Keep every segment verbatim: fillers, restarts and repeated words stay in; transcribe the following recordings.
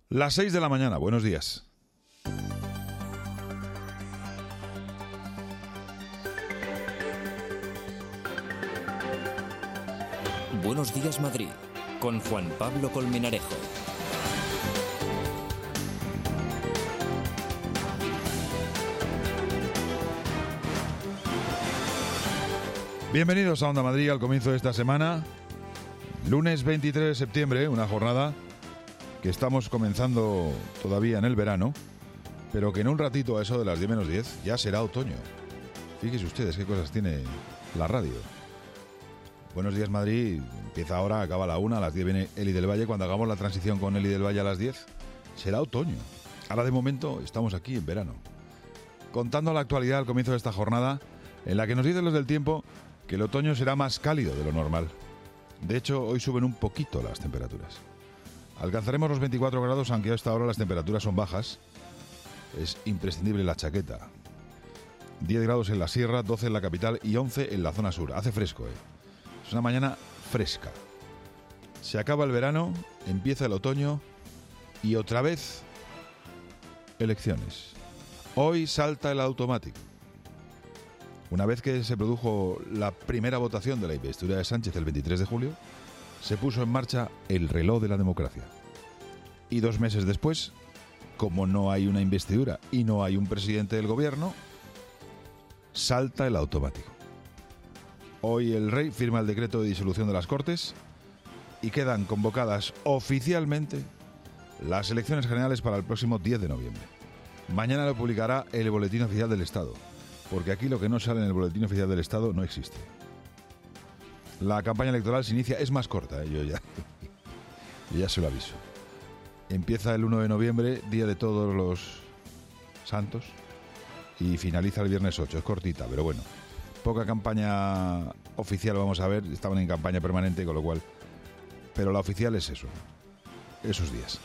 Las seis de la mañana, buenos días. Buenos días, Madrid, con Juan Pablo Colmenarejo. Bienvenidos a Onda Madrid al comienzo de esta semana, lunes veintitrés de septiembre, una jornada que estamos comenzando todavía en el verano, pero que en un ratito a eso de las diez menos diez ya será otoño. Fíjense ustedes qué cosas tiene la radio. Buenos días, Madrid, empieza ahora, acaba a la una, a las diez viene Eli del Valle. Cuando hagamos la transición con Eli del Valle a las diez, será otoño. Ahora de momento estamos aquí en verano, contando la actualidad al comienzo de esta jornada, en la que nos dicen los del tiempo que el otoño será más cálido de lo normal. De hecho, hoy suben un poquito las temperaturas. Alcanzaremos los veinticuatro grados, aunque a esta hora las temperaturas son bajas. Es imprescindible la chaqueta. diez grados en la sierra, doce en la capital y once en la zona sur. Hace fresco, ¿eh? Es una mañana fresca. Se acaba el verano, empieza el otoño y otra vez elecciones. Hoy salta el automático. Una vez que se produjo la primera votación de la investidura de Sánchez el veintitrés de julio, se puso en marcha el reloj de la democracia. Y dos meses después, como no hay una investidura y no hay un presidente del gobierno, salta el automático. Hoy el rey firma el decreto de disolución de las Cortes y quedan convocadas oficialmente las elecciones generales para el próximo diez de noviembre. Mañana lo publicará el Boletín Oficial del Estado, porque aquí lo que no sale en el Boletín Oficial del Estado no existe. La campaña electoral se inicia, es más corta, ¿eh? yo ya yo ya se lo aviso. Empieza el uno de noviembre, día de todos los santos, y finaliza el viernes ocho, es cortita, pero bueno. Poca campaña oficial vamos a ver, estaban en campaña permanente, con lo cual... Pero la oficial es eso, esos días.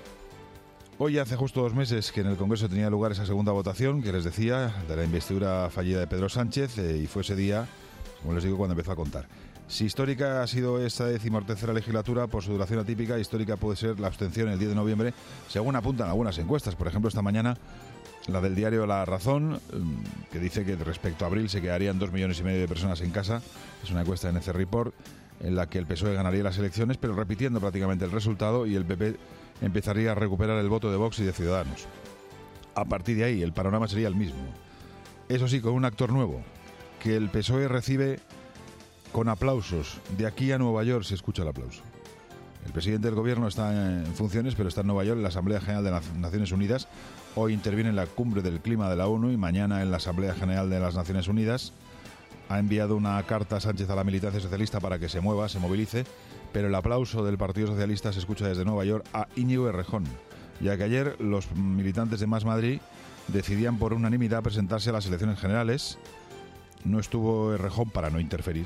Hoy hace justo dos meses que en el Congreso tenía lugar esa segunda votación, que les decía, de la investidura fallida de Pedro Sánchez, eh, y fue ese día, como les digo, cuando empezó a contar. Si histórica ha sido esta decimotercera legislatura, por su duración atípica, histórica puede ser la abstención el diez de noviembre, según apuntan algunas encuestas. Por ejemplo, esta mañana, la del diario La Razón, que dice que respecto a abril se quedarían dos millones y medio de personas en casa. Es una encuesta en N C Report, en la que el P S O E ganaría las elecciones, pero repitiendo prácticamente el resultado, y el P P empezaría a recuperar el voto de Vox y de Ciudadanos. A partir de ahí, el panorama sería el mismo. Eso sí, con un actor nuevo, que el P S O E recibe con aplausos. De aquí a Nueva York se escucha el aplauso. El presidente del gobierno está en funciones, pero está en Nueva York, en la Asamblea General de las Naciones Unidas. Hoy interviene en la Cumbre del Clima de la ONU y mañana en la Asamblea General de las Naciones Unidas. Ha enviado una carta a Sánchez a la militancia socialista para que se mueva, se movilice, pero el aplauso del Partido Socialista se escucha desde Nueva York a Íñigo Errejón, ya que ayer los militantes de Más Madrid decidían por unanimidad presentarse a las elecciones generales. No estuvo Errejón para no interferir.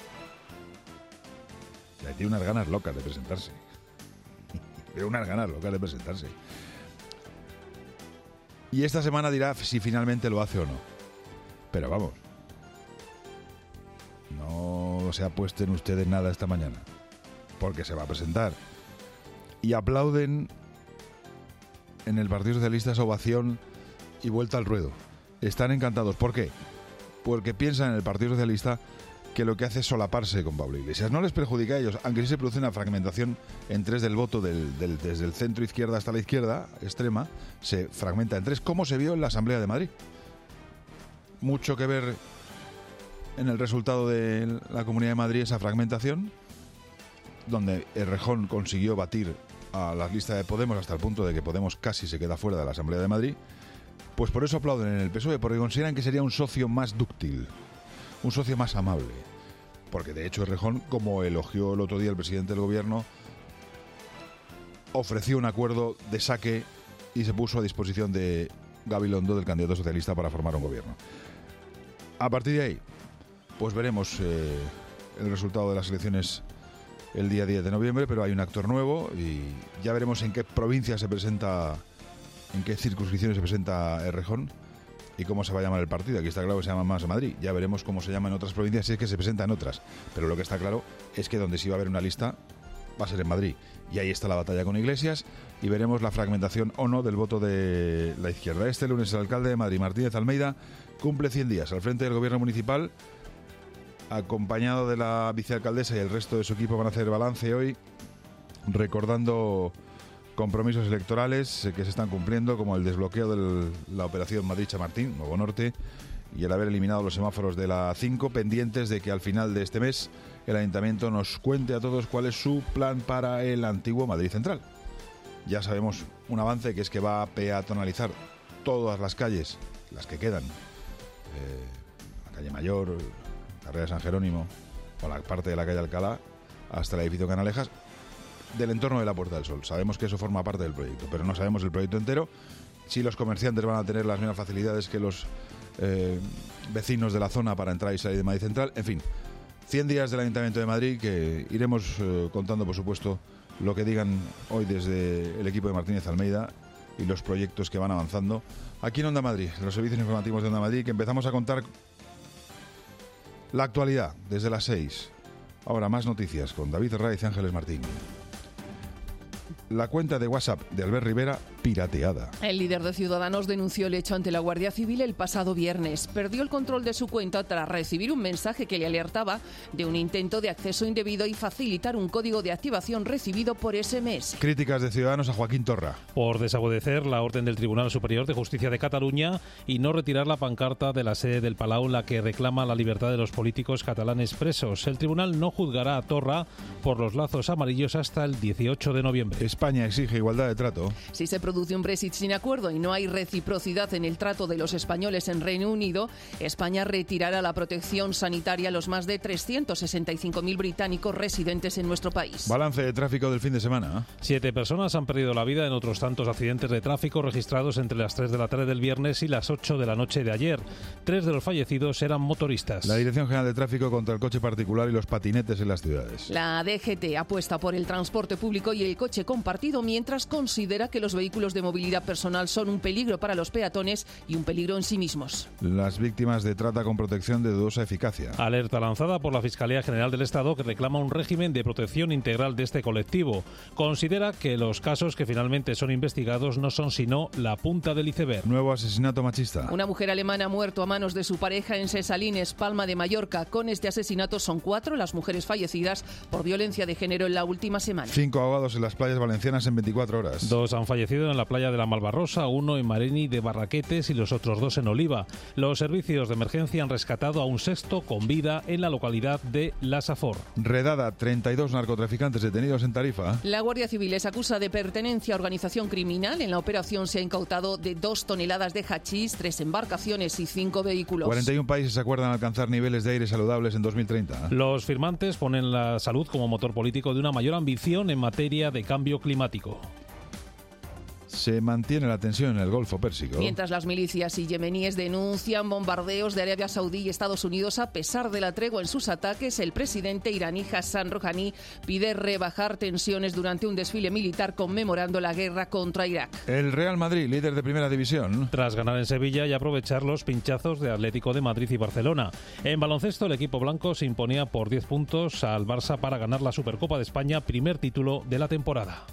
Ya tiene unas ganas locas de presentarse. Tiene unas ganas locas de presentarse. Y esta semana dirá si finalmente lo hace o no. Pero vamos, no se apuesten ustedes nada esta mañana, porque se va a presentar. Y aplauden en el Partido Socialista esa ovación y vuelta al ruedo. Están encantados. ¿Por qué? Porque piensan en el Partido Socialista que lo que hace es solaparse con Pablo Iglesias. No les perjudica a ellos, aunque sí se produce una fragmentación en tres del voto del, del, desde el centro izquierda hasta la izquierda extrema, se fragmenta en tres, como se vio en la Asamblea de Madrid. Mucho que ver en el resultado de la Comunidad de Madrid esa fragmentación, donde Errejón consiguió batir a la lista de Podemos hasta el punto de que Podemos casi se queda fuera de la Asamblea de Madrid. Pues por eso aplauden en el P S O E, porque consideran que sería un socio más dúctil, un socio más amable. Porque de hecho Errejón, como elogió el otro día el presidente del gobierno, ofreció un acuerdo de saque y se puso a disposición de Gabilondo, del candidato socialista, para formar un gobierno. A partir de ahí, pues veremos eh, el resultado de las elecciones el día diez de noviembre, pero hay un actor nuevo y ya veremos en qué provincia se presenta, en qué circunscripciones se presenta Errejón y cómo se va a llamar el partido. Aquí está claro que se llama Más Madrid. Ya veremos cómo se llama en otras provincias, si es que se presenta en otras. Pero lo que está claro es que donde sí va a haber una lista va a ser en Madrid. Y ahí está la batalla con Iglesias y veremos la fragmentación o no del voto de la izquierda. Este lunes el alcalde de Madrid, Martínez Almeida, cumple cien días al frente del gobierno municipal, acompañado de la vicealcaldesa y el resto de su equipo. Van a hacer balance hoy, recordando compromisos electorales que se están cumpliendo, como el desbloqueo de la operación Madrid-Chamartín, Nuevo Norte, y el haber eliminado los semáforos de la cinco, pendientes de que al final de este mes el Ayuntamiento nos cuente a todos cuál es su plan para el antiguo Madrid Central. Ya sabemos un avance, que es que va a peatonalizar todas las calles, las que quedan, eh, la calle Mayor, carrera San Jerónimo o la parte de la calle Alcalá, hasta el edificio Canalejas, del entorno de la Puerta del Sol. Sabemos que eso forma parte del proyecto, pero no sabemos el proyecto entero, si los comerciantes van a tener las mismas facilidades que los eh, vecinos de la zona para entrar y salir de Madrid Central. En fin, cien días del Ayuntamiento de Madrid, que iremos eh, contando, por supuesto, lo que digan hoy desde el equipo de Martínez Almeida y los proyectos que van avanzando aquí en Onda Madrid, los servicios informativos de Onda Madrid, que empezamos a contar la actualidad desde las seis. Ahora más noticias con David Raiz y Ángeles Martín. La cuenta de WhatsApp de Albert Rivera pirateada. El líder de Ciudadanos denunció el hecho ante la Guardia Civil el pasado viernes. Perdió el control de su cuenta tras recibir un mensaje que le alertaba de un intento de acceso indebido y facilitar un código de activación recibido por ese eme ese. Críticas de Ciudadanos a Joaquín Torra. Por desobedecer la orden del Tribunal Superior de Justicia de Cataluña y no retirar la pancarta de la sede del Palau en la que reclama la libertad de los políticos catalanes presos. El tribunal no juzgará a Torra por los lazos amarillos hasta el dieciocho de noviembre. España exige igualdad de trato. Si se produce un Brexit sin acuerdo y no hay reciprocidad en el trato de los españoles en Reino Unido, España retirará la protección sanitaria a los más de trescientos sesenta y cinco mil británicos residentes en nuestro país. Balance de tráfico del fin de semana. Siete personas han perdido la vida en otros tantos accidentes de tráfico registrados entre las tres de la tarde del viernes y las ocho de la noche de ayer. Tres de los fallecidos eran motoristas. La Dirección General de Tráfico contra el coche particular y los patinetes en las ciudades. La D G T apuesta por el transporte público y el coche compartido, mientras considera que los vehículos de movilidad personal son un peligro para los peatones y un peligro en sí mismos. Las víctimas de trata con protección de dudosa eficacia. Alerta lanzada por la Fiscalía General del Estado, que reclama un régimen de protección integral de este colectivo. Considera que los casos que finalmente son investigados no son sino la punta del iceberg. Nuevo asesinato machista. Una mujer alemana ha muerto a manos de su pareja en Sesalines, Palma de Mallorca. Con este asesinato son cuatro las mujeres fallecidas por violencia de género en la última semana. Cinco ahogados en las playas valencianas en veinticuatro horas. Dos han fallecido en la playa de la Malvarrosa, uno en Mareni de Barraquetes y los otros dos en Oliva. Los servicios de emergencia han rescatado a un sexto con vida en la localidad de La Safor. Redada, treinta y dos narcotraficantes detenidos en Tarifa. La Guardia Civil les acusa de pertenencia a organización criminal. En la operación se ha incautado de dos toneladas de hachís, tres embarcaciones y cinco vehículos. cuarenta y un países acuerdan alcanzar niveles de aire saludables en dos mil treinta. Los firmantes ponen la salud como motor político de una mayor ambición en materia de cambio climático. Se mantiene la tensión en el Golfo Pérsico. Mientras las milicias y yemeníes denuncian bombardeos de Arabia Saudí y Estados Unidos, a pesar de la tregua en sus ataques, el presidente iraní Hassan Rouhani pide rebajar tensiones durante un desfile militar conmemorando la guerra contra Irak. El Real Madrid, líder de Primera División. Tras ganar en Sevilla y aprovechar los pinchazos de Atlético de Madrid y Barcelona. En baloncesto, el equipo blanco se imponía por diez puntos al Barça para ganar la Supercopa de España, primer título de la temporada.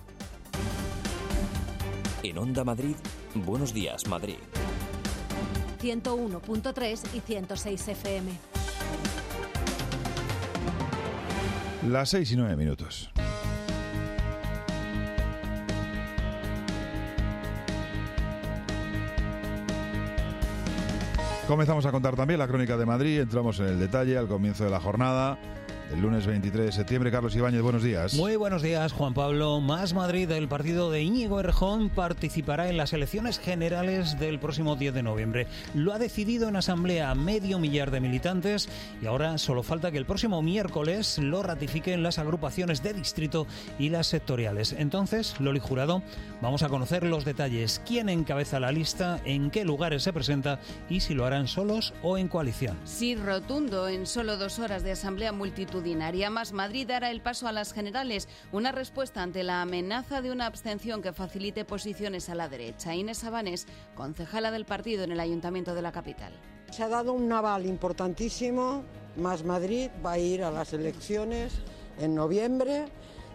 En Onda Madrid, Buenos Días Madrid. ciento uno punto tres y ciento seis F M. Las seis y nueve minutos. Comenzamos a contar también la crónica de Madrid. Entramos en el detalle al comienzo de la jornada. El lunes veintitrés de septiembre, Carlos Ibáñez, buenos días. Muy buenos días, Juan Pablo. Más Madrid, el partido de Íñigo Errejón, participará en las elecciones generales del próximo diez de noviembre. Lo ha decidido en asamblea medio millar de militantes y ahora solo falta que el próximo miércoles lo ratifiquen las agrupaciones de distrito y las sectoriales. Entonces, Loli Jurado, vamos a conocer los detalles. ¿Quién encabeza la lista? ¿En qué lugares se presenta? Y si lo harán solos o en coalición. Sí, rotundo. En solo dos horas de asamblea multitud Más Madrid dará el paso a las generales, una respuesta ante la amenaza de una abstención que facilite posiciones a la derecha. Inés Sabanés, concejala del partido en el Ayuntamiento de la capital. Se ha dado un aval importantísimo. Más Madrid va a ir a las elecciones en noviembre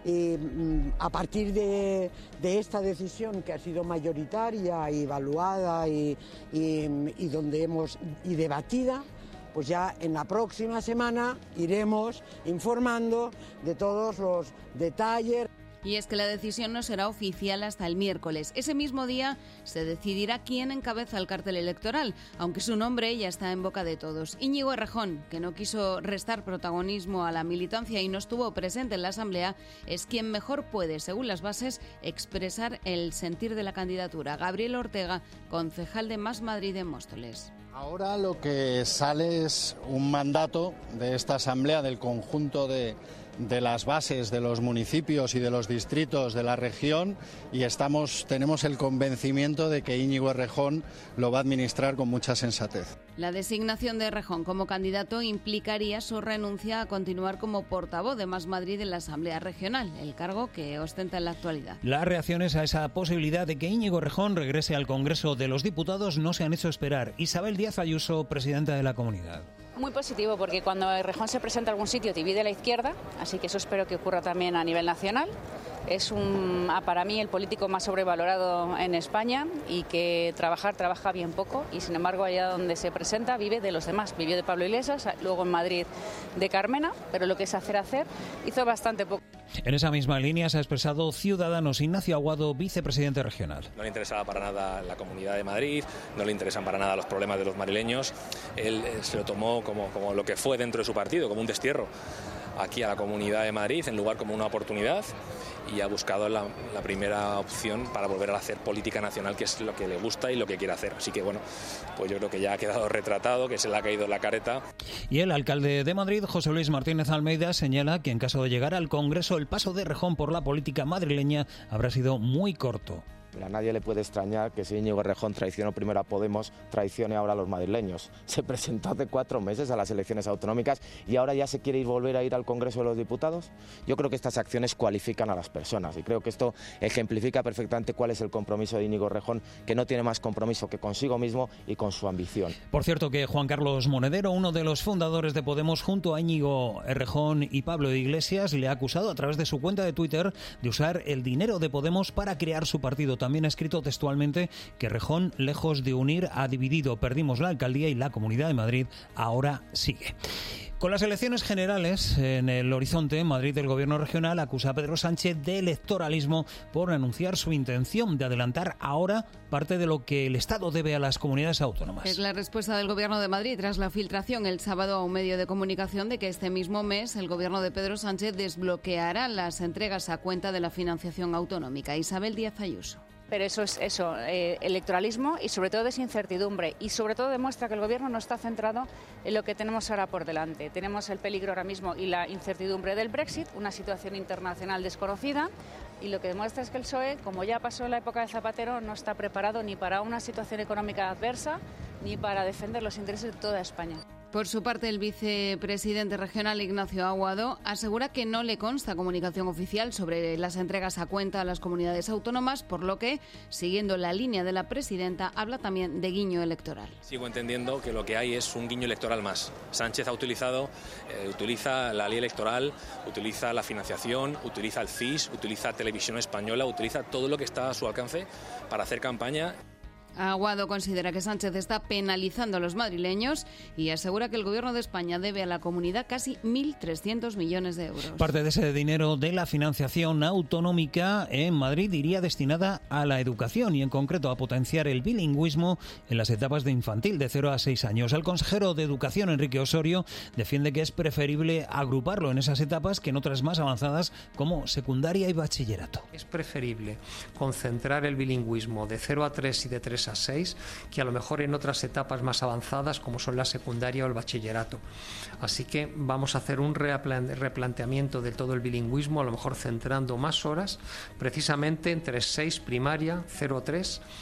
Y a partir de, de esta decisión que ha sido mayoritaria y evaluada y, y, y donde hemos y debatida, pues ya en la próxima semana iremos informando de todos los detalles. Y es que la decisión no será oficial hasta el miércoles. Ese mismo día se decidirá quién encabeza el cartel electoral, aunque su nombre ya está en boca de todos. Íñigo Errejón, que no quiso restar protagonismo a la militancia y no estuvo presente en la Asamblea, es quien mejor puede, según las bases, expresar el sentir de la candidatura. Gabriel Ortega, concejal de Más Madrid en Móstoles. Ahora lo que sale es un mandato de esta Asamblea del conjunto de, de las bases de los municipios y de los distritos de la región y estamos, tenemos el convencimiento de que Íñigo Errejón lo va a administrar con mucha sensatez. La designación de Errejón como candidato implicaría su renuncia a continuar como portavoz de Más Madrid en la Asamblea Regional, el cargo que ostenta en la actualidad. Las reacciones a esa posibilidad de que Íñigo Errejón regrese al Congreso de los Diputados no se han hecho esperar. Isabel Díaz Ayuso, presidenta de la comunidad. Muy positivo, porque cuando Errejón se presenta a algún sitio divide la izquierda, así que eso espero que ocurra también a nivel nacional. Es un, para mí el político más sobrevalorado en España y que trabajar trabaja bien poco y sin embargo allá donde se presenta vive de los demás. Vivió de Pablo Iglesias, luego en Madrid de Carmena, pero lo que es hacer hacer hizo bastante poco. En esa misma línea se ha expresado Ciudadanos. Ignacio Aguado, vicepresidente regional. No le interesaba para nada la Comunidad de Madrid, no le interesan para nada los problemas de los madrileños. Él se lo tomó como, como lo que fue dentro de su partido, como un destierro aquí a la Comunidad de Madrid, en lugar como una oportunidad, y ha buscado la, la primera opción para volver a hacer política nacional, que es lo que le gusta y lo que quiere hacer. Así que bueno, pues yo creo que ya ha quedado retratado, que se le ha caído la careta. Y el alcalde de Madrid, José Luis Martínez Almeida, señala que en caso de llegar al Congreso, el paso de Errejón por la política madrileña habrá sido muy corto. A nadie le puede extrañar que si Íñigo Errejón traicionó primero a Podemos, traicione ahora a los madrileños. Se presentó hace cuatro meses a las elecciones autonómicas y ahora ya se quiere ir, volver a ir al Congreso de los Diputados. Yo creo que estas acciones cualifican a las personas y creo que esto ejemplifica perfectamente cuál es el compromiso de Íñigo Errejón, que no tiene más compromiso que consigo mismo y con su ambición. Por cierto, que Juan Carlos Monedero, uno de los fundadores de Podemos, junto a Íñigo Errejón y Pablo Iglesias, le ha acusado a través de su cuenta de Twitter de usar el dinero de Podemos para crear su partido. También ha escrito textualmente que Errejón, lejos de unir, ha dividido. Perdimos la alcaldía y la Comunidad de Madrid ahora sigue. Con las elecciones generales en el horizonte, Madrid, el gobierno regional acusa a Pedro Sánchez de electoralismo por anunciar su intención de adelantar ahora parte de lo que el Estado debe a las comunidades autónomas. Es la respuesta del gobierno de Madrid tras la filtración el sábado a un medio de comunicación de que este mismo mes el gobierno de Pedro Sánchez desbloqueará las entregas a cuenta de la financiación autonómica. Isabel Díaz Ayuso. Pero eso es eso, eh, electoralismo y sobre todo es incertidumbre y sobre todo demuestra que el gobierno no está centrado en lo que tenemos ahora por delante. Tenemos el peligro ahora mismo y la incertidumbre del Brexit, una situación internacional desconocida, y lo que demuestra es que el P S O E, como ya pasó en la época de Zapatero, no está preparado ni para una situación económica adversa ni para defender los intereses de toda España. Por su parte, el vicepresidente regional Ignacio Aguado asegura que no le consta comunicación oficial sobre las entregas a cuenta a las comunidades autónomas, por lo que, siguiendo la línea de la presidenta, habla también de guiño electoral. Sigo entendiendo que lo que hay es un guiño electoral más. Sánchez ha utilizado, eh, utiliza la ley electoral, utiliza la financiación, utiliza el C I S, utiliza Televisión Española, utiliza todo lo que está a su alcance para hacer campaña. Aguado considera que Sánchez está penalizando a los madrileños y asegura que el gobierno de España debe a la comunidad casi mil trescientos millones de euros. Parte de ese dinero de la financiación autonómica en Madrid iría destinada a la educación y en concreto a potenciar el bilingüismo en las etapas de infantil de cero a seis años. El consejero de Educación, Enrique Osorio, defiende que es preferible agruparlo en esas etapas que en otras más avanzadas como secundaria y bachillerato. Es preferible concentrar el bilingüismo de cero a tres y de tres a seis que a lo mejor en otras etapas más avanzadas como son la secundaria o el bachillerato. Así que vamos a hacer un replanteamiento de todo el bilingüismo, a lo mejor centrando más horas precisamente en tres seis primaria, cero tres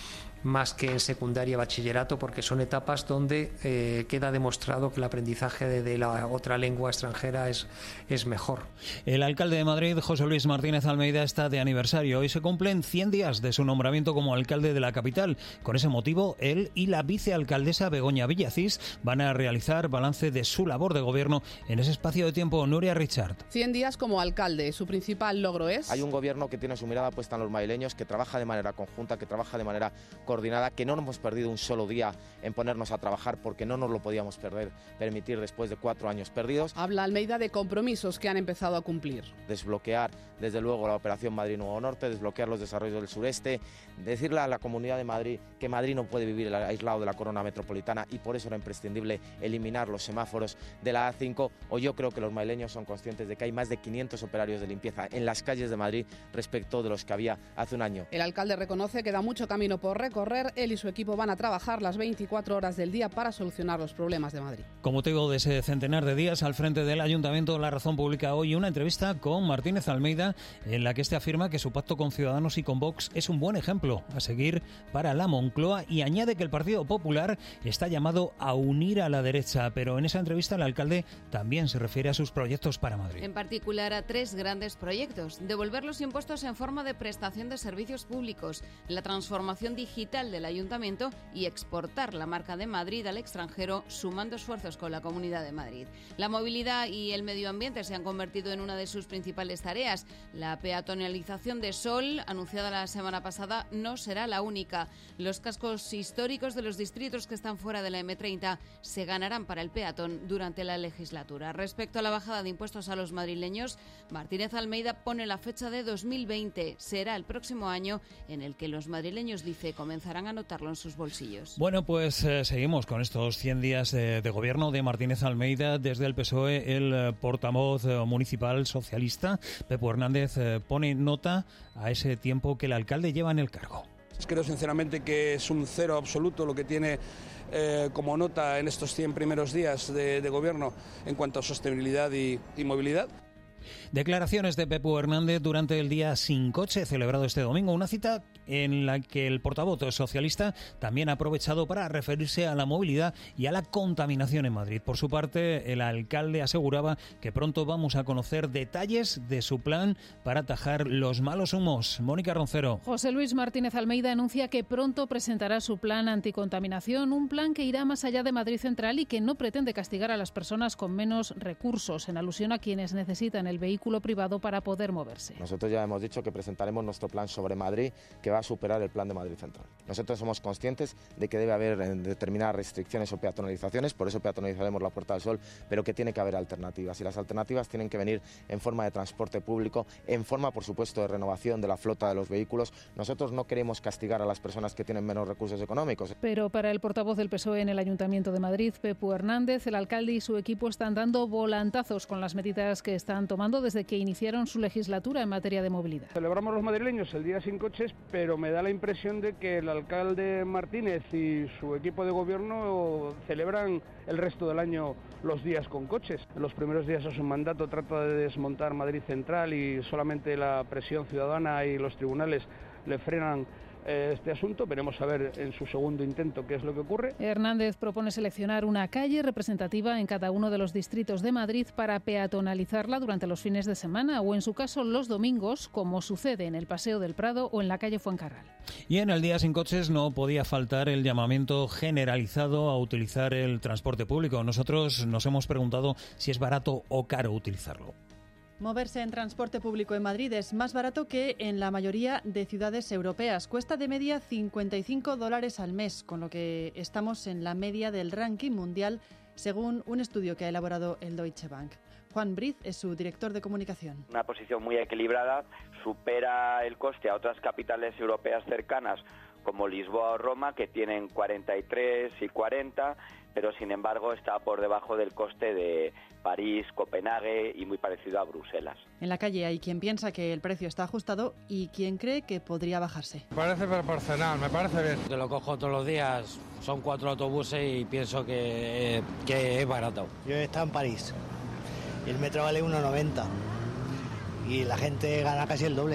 más que en secundaria y bachillerato, porque son etapas donde eh, queda demostrado que el aprendizaje de, de la otra lengua extranjera es, es mejor. El alcalde de Madrid, José Luis Martínez Almeida, está de aniversario. Hoy se cumplen cien días de su nombramiento como alcalde de la capital. Con ese motivo, él y la vicealcaldesa Begoña Villacís van a realizar balance de su labor de gobierno en ese espacio de tiempo. Nuria Richard. cien días como alcalde. Su principal logro es... Hay un gobierno que tiene su mirada puesta en los madrileños, que trabaja de manera conjunta, que trabaja de manera coordinada, que no nos hemos perdido un solo día en ponernos a trabajar porque no nos lo podíamos perder, permitir después de cuatro años perdidos. Habla Almeida de compromisos que han empezado a cumplir. Desbloquear, desde luego, la operación Madrid Nuevo Norte, desbloquear los desarrollos del sureste, decirle a la Comunidad de Madrid que Madrid no puede vivir aislado de la corona metropolitana y por eso era imprescindible eliminar los semáforos de la A cinco. O yo creo que los madrileños son conscientes de que hay más de quinientos operarios de limpieza en las calles de Madrid respecto de los que había hace un año. El alcalde reconoce que da mucho camino por recorrer. Él y su equipo van a trabajar las veinticuatro horas del día para solucionar los problemas de Madrid. Con motivo de ese centenar de días al frente del Ayuntamiento, La Razón publica hoy una entrevista con Martínez Almeida en la que este afirma que su pacto con Ciudadanos y con Vox es un buen ejemplo a seguir para la Moncloa y añade que el Partido Popular está llamado a unir a la derecha, pero en esa entrevista el alcalde también se refiere a sus proyectos para Madrid. En particular a tres grandes proyectos: devolver los impuestos en forma de prestación de servicios públicos, la transformación digital del Ayuntamiento y exportar la marca de Madrid al extranjero, sumando esfuerzos con la Comunidad de Madrid. La movilidad y el medio ambiente se han convertido en una de sus principales tareas. La peatonalización de Sol, anunciada la semana pasada, no será la única. Los cascos históricos de los distritos que están fuera de la eme treinta se ganarán para el peatón durante la legislatura. Respecto a la bajada de impuestos a los madrileños, Martínez Almeida pone la fecha de dos mil veinte. Será el próximo año en el que los madrileños, dice, comenzarán a notarlo en sus bolsillos. Bueno, pues eh, seguimos con estos cien días de, de gobierno de Martínez Almeida. Desde el P S O E, el eh, portavoz eh, municipal socialista, Pepe Hernández, eh, pone nota a ese tiempo que el alcalde lleva en el cargo. Creo sinceramente que es un cero absoluto lo que tiene eh, como nota en estos cien primeros días de, de gobierno en cuanto a sostenibilidad y, y movilidad. Declaraciones de Pepe Hernández durante el Día Sin Coche, celebrado este domingo, una cita en la que el portavoz socialista también ha aprovechado para referirse a la movilidad y a la contaminación en Madrid. Por su parte, el alcalde aseguraba que pronto vamos a conocer detalles de su plan para atajar los malos humos. Mónica Roncero. José Luis Martínez Almeida anuncia que pronto presentará su plan anticontaminación, un plan que irá más allá de Madrid Central y que no pretende castigar a las personas con menos recursos, en alusión a quienes necesitan el vehículo privado para poder moverse. Nosotros ya hemos dicho que presentaremos nuestro plan sobre Madrid, que va a superar el plan de Madrid Central. Nosotros somos conscientes de que debe haber determinadas restricciones o peatonalizaciones, por eso peatonalizaremos la Puerta del Sol, pero que tiene que haber alternativas, y las alternativas tienen que venir en forma de transporte público, en forma, por supuesto, de renovación de la flota de los vehículos. Nosotros no queremos castigar a las personas que tienen menos recursos económicos. Pero para el portavoz del P S O E en el Ayuntamiento de Madrid, Pepe Hernández, el alcalde y su equipo están dando volantazos con las medidas que están tomando desde que iniciaron su legislatura en materia de movilidad. Celebramos los madrileños el Día Sin Coches, pero me da la impresión de que el alcalde Martínez y su equipo de gobierno celebran el resto del año los días con coches. En los primeros días de su mandato trata de desmontar Madrid Central y solamente la presión ciudadana y los tribunales le frenan este asunto. Veremos a ver en su segundo intento qué es lo que ocurre. Hernández propone seleccionar una calle representativa en cada uno de los distritos de Madrid para peatonalizarla durante los fines de semana o, en su caso, los domingos, como sucede en el Paseo del Prado o en la calle Fuencarral. Y en el Día Sin Coches no podía faltar el llamamiento generalizado a utilizar el transporte público. Nosotros nos hemos preguntado si es barato o caro utilizarlo. Moverse en transporte público en Madrid es más barato que en la mayoría de ciudades europeas. Cuesta de media cincuenta y cinco dólares al mes, con lo que estamos en la media del ranking mundial, según un estudio que ha elaborado el Deutsche Bank. Juan Briz es su director de comunicación. Una posición muy equilibrada, supera el coste a otras capitales europeas cercanas como Lisboa o Roma, que tienen cuarenta y tres y cuarenta, pero sin embargo está por debajo del coste de París, Copenhague y muy parecido a Bruselas. En la calle hay quien piensa que el precio está ajustado y quien cree que podría bajarse. Me parece proporcional, me parece bien. Te lo cojo todos los días, son cuatro autobuses y pienso que, que es barato. Yo he estado en París y el metro vale uno noventa y la gente gana casi el doble.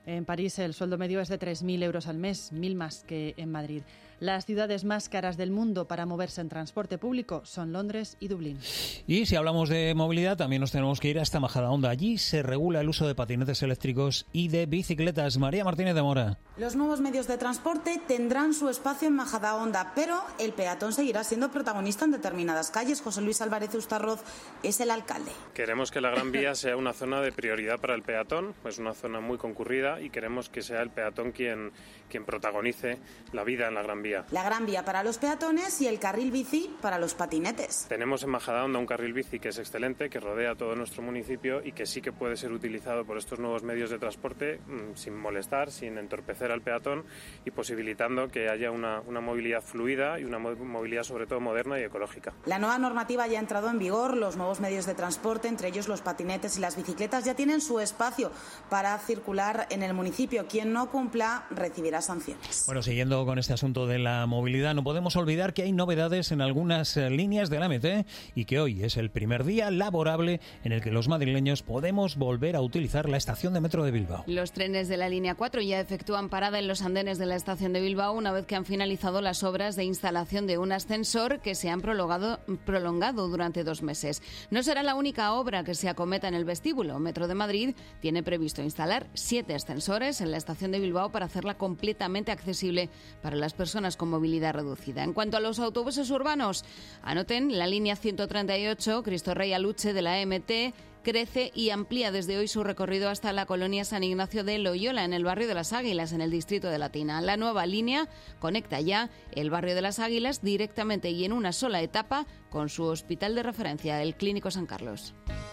En París el sueldo medio es de tres mil euros al mes, mil más que en Madrid. Las ciudades más caras del mundo para moverse en transporte público son Londres y Dublín. Y si hablamos de movilidad, también nos tenemos que ir hasta Majadahonda. Allí se regula el uso de patinetes eléctricos y de bicicletas. María Martínez de Mora. Los nuevos medios de transporte tendrán su espacio en Majadahonda, pero el peatón seguirá siendo protagonista en determinadas calles. José Luis Álvarez Ustarroz es el alcalde. Queremos que la Gran Vía sea una zona de prioridad para el peatón, es una zona muy concurrida y queremos que sea el peatón quien, quien protagonice la vida en la Gran Vía. La Gran Vía para los peatones y el carril bici para los patinetes. Tenemos en Majadahonda un carril bici que es excelente, que rodea todo nuestro municipio y que sí que puede ser utilizado por estos nuevos medios de transporte mmm, sin molestar, sin entorpecer al peatón y posibilitando que haya una, una movilidad fluida y una movilidad sobre todo moderna y ecológica. La nueva normativa ya ha entrado en vigor, los nuevos medios de transporte, entre ellos los patinetes y las bicicletas, ya tienen su espacio para circular en el municipio. Quien no cumpla recibirá sanciones. Bueno, siguiendo con este asunto de la movilidad, no podemos olvidar que hay novedades en algunas líneas de la M T y que hoy es el primer día laborable en el que los madrileños podemos volver a utilizar la estación de metro de Bilbao. Los trenes de la línea cuatro ya efectúan parada en los andenes de la estación de Bilbao una vez que han finalizado las obras de instalación de un ascensor que se han prolongado, prolongado durante dos meses. No será la única obra que se acometa en el vestíbulo. Metro de Madrid tiene previsto instalar siete ascensores en la estación de Bilbao para hacerla completamente accesible para las personas con movilidad reducida. En cuanto a los autobuses urbanos, anoten la línea ciento treinta y ocho Cristo Rey Aluche de la M T crece y amplía desde hoy su recorrido hasta la colonia San Ignacio de Loyola, en el barrio de Las Águilas, en el distrito de Latina. La nueva línea conecta ya el barrio de Las Águilas directamente y en una sola etapa con su hospital de referencia, el Clínico San Carlos.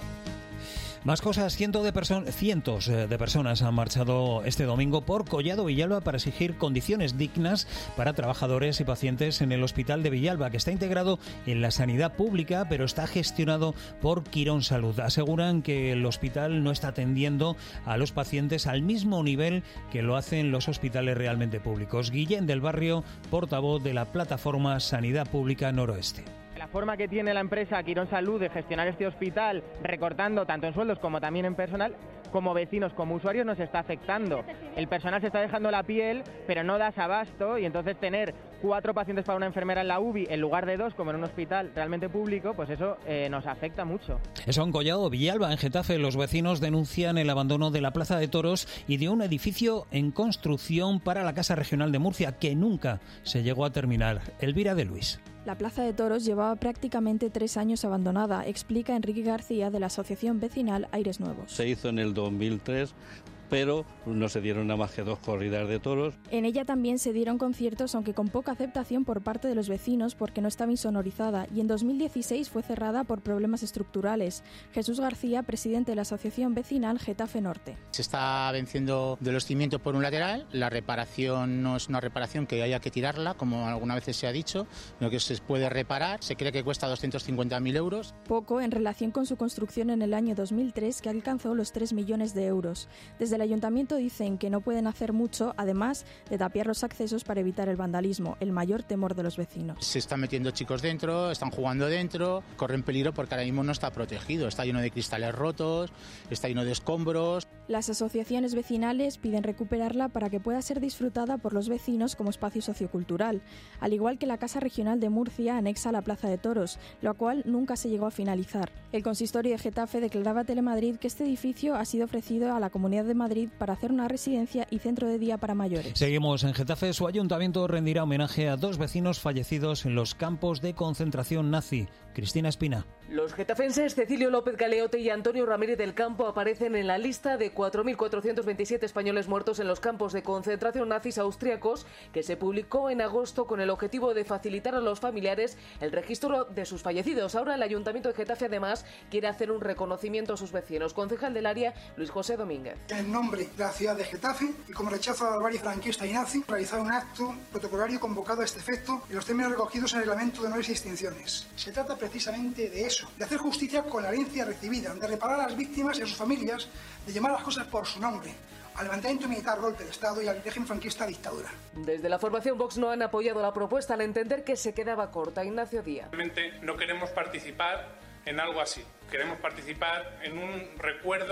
Más cosas, cientos de, perso- cientos de personas han marchado este domingo por Collado Villalba para exigir condiciones dignas para trabajadores y pacientes en el Hospital de Villalba, que está integrado en la sanidad pública, pero está gestionado por Quirón Salud. Aseguran que el hospital no está atendiendo a los pacientes al mismo nivel que lo hacen los hospitales realmente públicos. Guillén del Barrio, portavoz de la plataforma Sanidad Pública Noroeste. La forma que tiene la empresa Quirón Salud de gestionar este hospital, recortando tanto en sueldos como también en personal, como vecinos, como usuarios, nos está afectando. El personal se está dejando la piel, pero no das abasto, y entonces tener cuatro pacientes para una enfermera en la U B I en lugar de dos, como en un hospital realmente público, pues eso eh, nos afecta mucho. Eso en Collado Villalba, en Getafe, los vecinos denuncian el abandono de la Plaza de Toros y de un edificio en construcción para la Casa Regional de Murcia, que nunca se llegó a terminar. Elvira de Luis. La Plaza de Toros llevaba prácticamente tres años abandonada, explica Enrique García de la asociación vecinal Aires Nuevos. Se hizo en el dos mil tres, pero no se dieron nada más que dos corridas de toros. En ella también se dieron conciertos, aunque con poca aceptación por parte de los vecinos porque no estaba insonorizada, y en dos mil dieciséis fue cerrada por problemas estructurales. Jesús García, presidente de la asociación vecinal Getafe Norte. Se está venciendo de los cimientos por un lateral, la reparación no es una reparación que haya que tirarla, como algunas veces se ha dicho, sino que se puede reparar, se cree que cuesta doscientos cincuenta mil euros. Poco en relación con su construcción en el año dos mil tres, que alcanzó los tres millones de euros. Desde el ayuntamiento dicen que no pueden hacer mucho, además de tapiar los accesos para evitar el vandalismo, el mayor temor de los vecinos. Se están metiendo chicos dentro, están jugando dentro, corren peligro porque ahora mismo no está protegido, está lleno de cristales rotos, está lleno de escombros. Las asociaciones vecinales piden recuperarla para que pueda ser disfrutada por los vecinos como espacio sociocultural, al igual que la Casa Regional de Murcia anexa a la Plaza de Toros, lo cual nunca se llegó a finalizar. El consistorio de Getafe declaraba a Telemadrid que este edificio ha sido ofrecido a la Comunidad de Madrid para hacer una residencia y centro de día para mayores. Seguimos en Getafe. Su ayuntamiento rendirá homenaje a dos vecinos fallecidos en los campos de concentración nazi. Cristina Espina. Los getafenses Cecilio López Galeote y Antonio Ramírez del Campo aparecen en la lista de cuatro mil cuatrocientos veintisiete españoles muertos en los campos de concentración nazis austríacos, que se publicó en agosto con el objetivo de facilitar a los familiares el registro de sus fallecidos. Ahora el Ayuntamiento de Getafe además quiere hacer un reconocimiento a sus vecinos. Concejal del área, Luis José Domínguez. En nombre de la ciudad de Getafe y como rechazo a la barbarie franquista y nazi, realizar un acto protocolario convocado a este efecto en los términos recogidos en el reglamento de honores y distinciones. Se trata precisamente de eso, de hacer justicia con la herencia recibida, de reparar a las víctimas y a sus familias, de llamar las cosas por su nombre, al levantamiento militar, golpe de Estado y al régimen franquista, dictadura. Desde la formación Vox no han apoyado la propuesta al entender que se quedaba corta. Ignacio Díaz. Realmente no queremos participar en algo así. Queremos participar en un recuerdo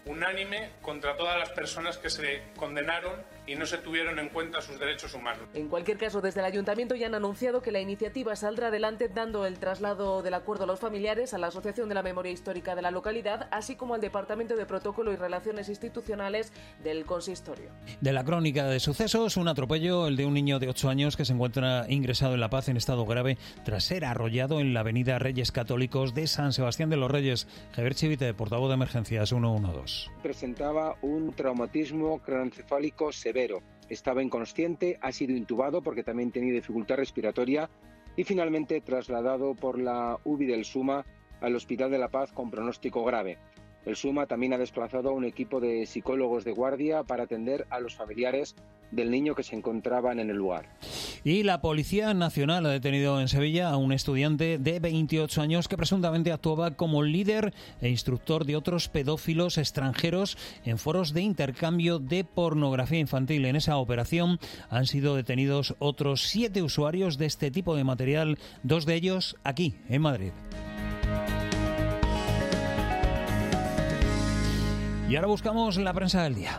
unánime contra todas las personas que se condenaron y no se tuvieron en cuenta sus derechos humanos. En cualquier caso, desde el Ayuntamiento ya han anunciado que la iniciativa saldrá adelante dando el traslado del acuerdo a los familiares, a la Asociación de la Memoria Histórica de la localidad, así como al Departamento de Protocolo y Relaciones Institucionales del Consistorio. De la crónica de sucesos, un atropello, el de un niño de ocho años que se encuentra ingresado en La Paz en estado grave tras ser arrollado en la avenida Reyes Católicos de San Sebastián de los Reyes. Javier Chivite, portavoz de Emergencias ciento doce. Presentaba un traumatismo craneoencefálico severo. Estaba inconsciente, ha sido intubado porque también tenía dificultad respiratoria y finalmente trasladado por la U B I del SUMA al Hospital de La Paz con pronóstico grave. El SUMA también ha desplazado a un equipo de psicólogos de guardia para atender a los familiares del niño que se encontraban en el lugar. Y la Policía Nacional ha detenido en Sevilla a un estudiante de veintiocho años que presuntamente actuaba como líder e instructor de otros pedófilos extranjeros en foros de intercambio de pornografía infantil. En esa operación han sido detenidos otros siete usuarios de este tipo de material, dos de ellos aquí, en Madrid. Y ahora buscamos la prensa del día.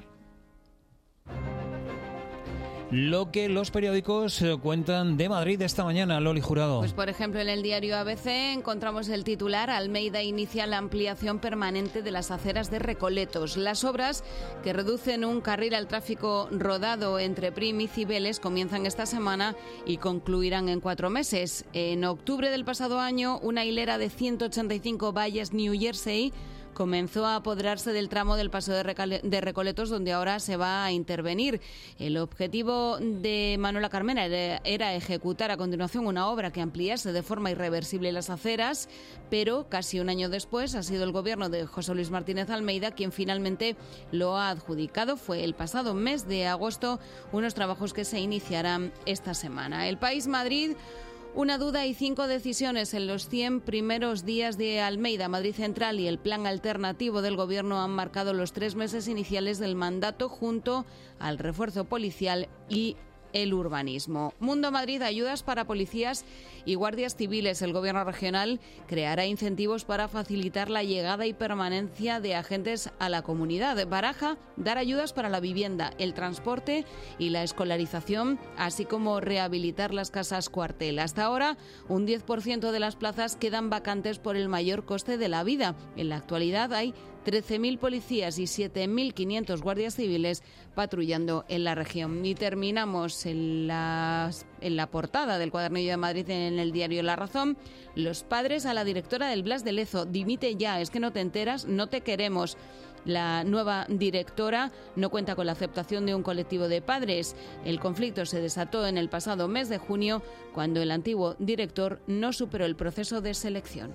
Lo que los periódicos cuentan de Madrid esta mañana, Loli Jurado. Pues por ejemplo en el diario A B C encontramos el titular: Almeida inicia la ampliación permanente de las aceras de Recoletos. Las obras que reducen un carril al tráfico rodado entre Prim y Cibeles comienzan esta semana y concluirán en cuatro meses. En octubre del pasado año, una hilera de ciento ochenta y cinco vallas New Jersey comenzó a apoderarse del tramo del Paseo de, Recale- de Recoletos, donde ahora se va a intervenir. El objetivo de Manuela Carmena era, era ejecutar a continuación una obra que ampliase de forma irreversible las aceras, pero casi un año después ha sido el gobierno de José Luis Martínez Almeida quien finalmente lo ha adjudicado. Fue el pasado mes de agosto, unos trabajos que se iniciarán esta semana. El País, Madrid: una duda y cinco decisiones en los cien primeros días de Almeida. Madrid Central y el plan alternativo del Gobierno han marcado los tres meses iniciales del mandato junto al refuerzo policial y el urbanismo. Mundo Madrid: ayudas para policías y guardias civiles. El Gobierno regional creará incentivos para facilitar la llegada y permanencia de agentes a la comunidad. Baraja: dar ayudas para la vivienda, el transporte y la escolarización, así como rehabilitar las casas cuartel. Hasta ahora, un diez por ciento de las plazas quedan vacantes por el mayor coste de la vida. En la actualidad hay trece mil policías y siete mil quinientos guardias civiles patrullando en la región. Y terminamos en la, en la portada del Cuadernillo de Madrid en el diario La Razón: los padres a la directora del Blas de Lezo: dimite ya, es que no te enteras, no te queremos. La nueva directora no cuenta con la aceptación de un colectivo de padres. El conflicto se desató en el pasado mes de junio, cuando el antiguo director no superó el proceso de selección.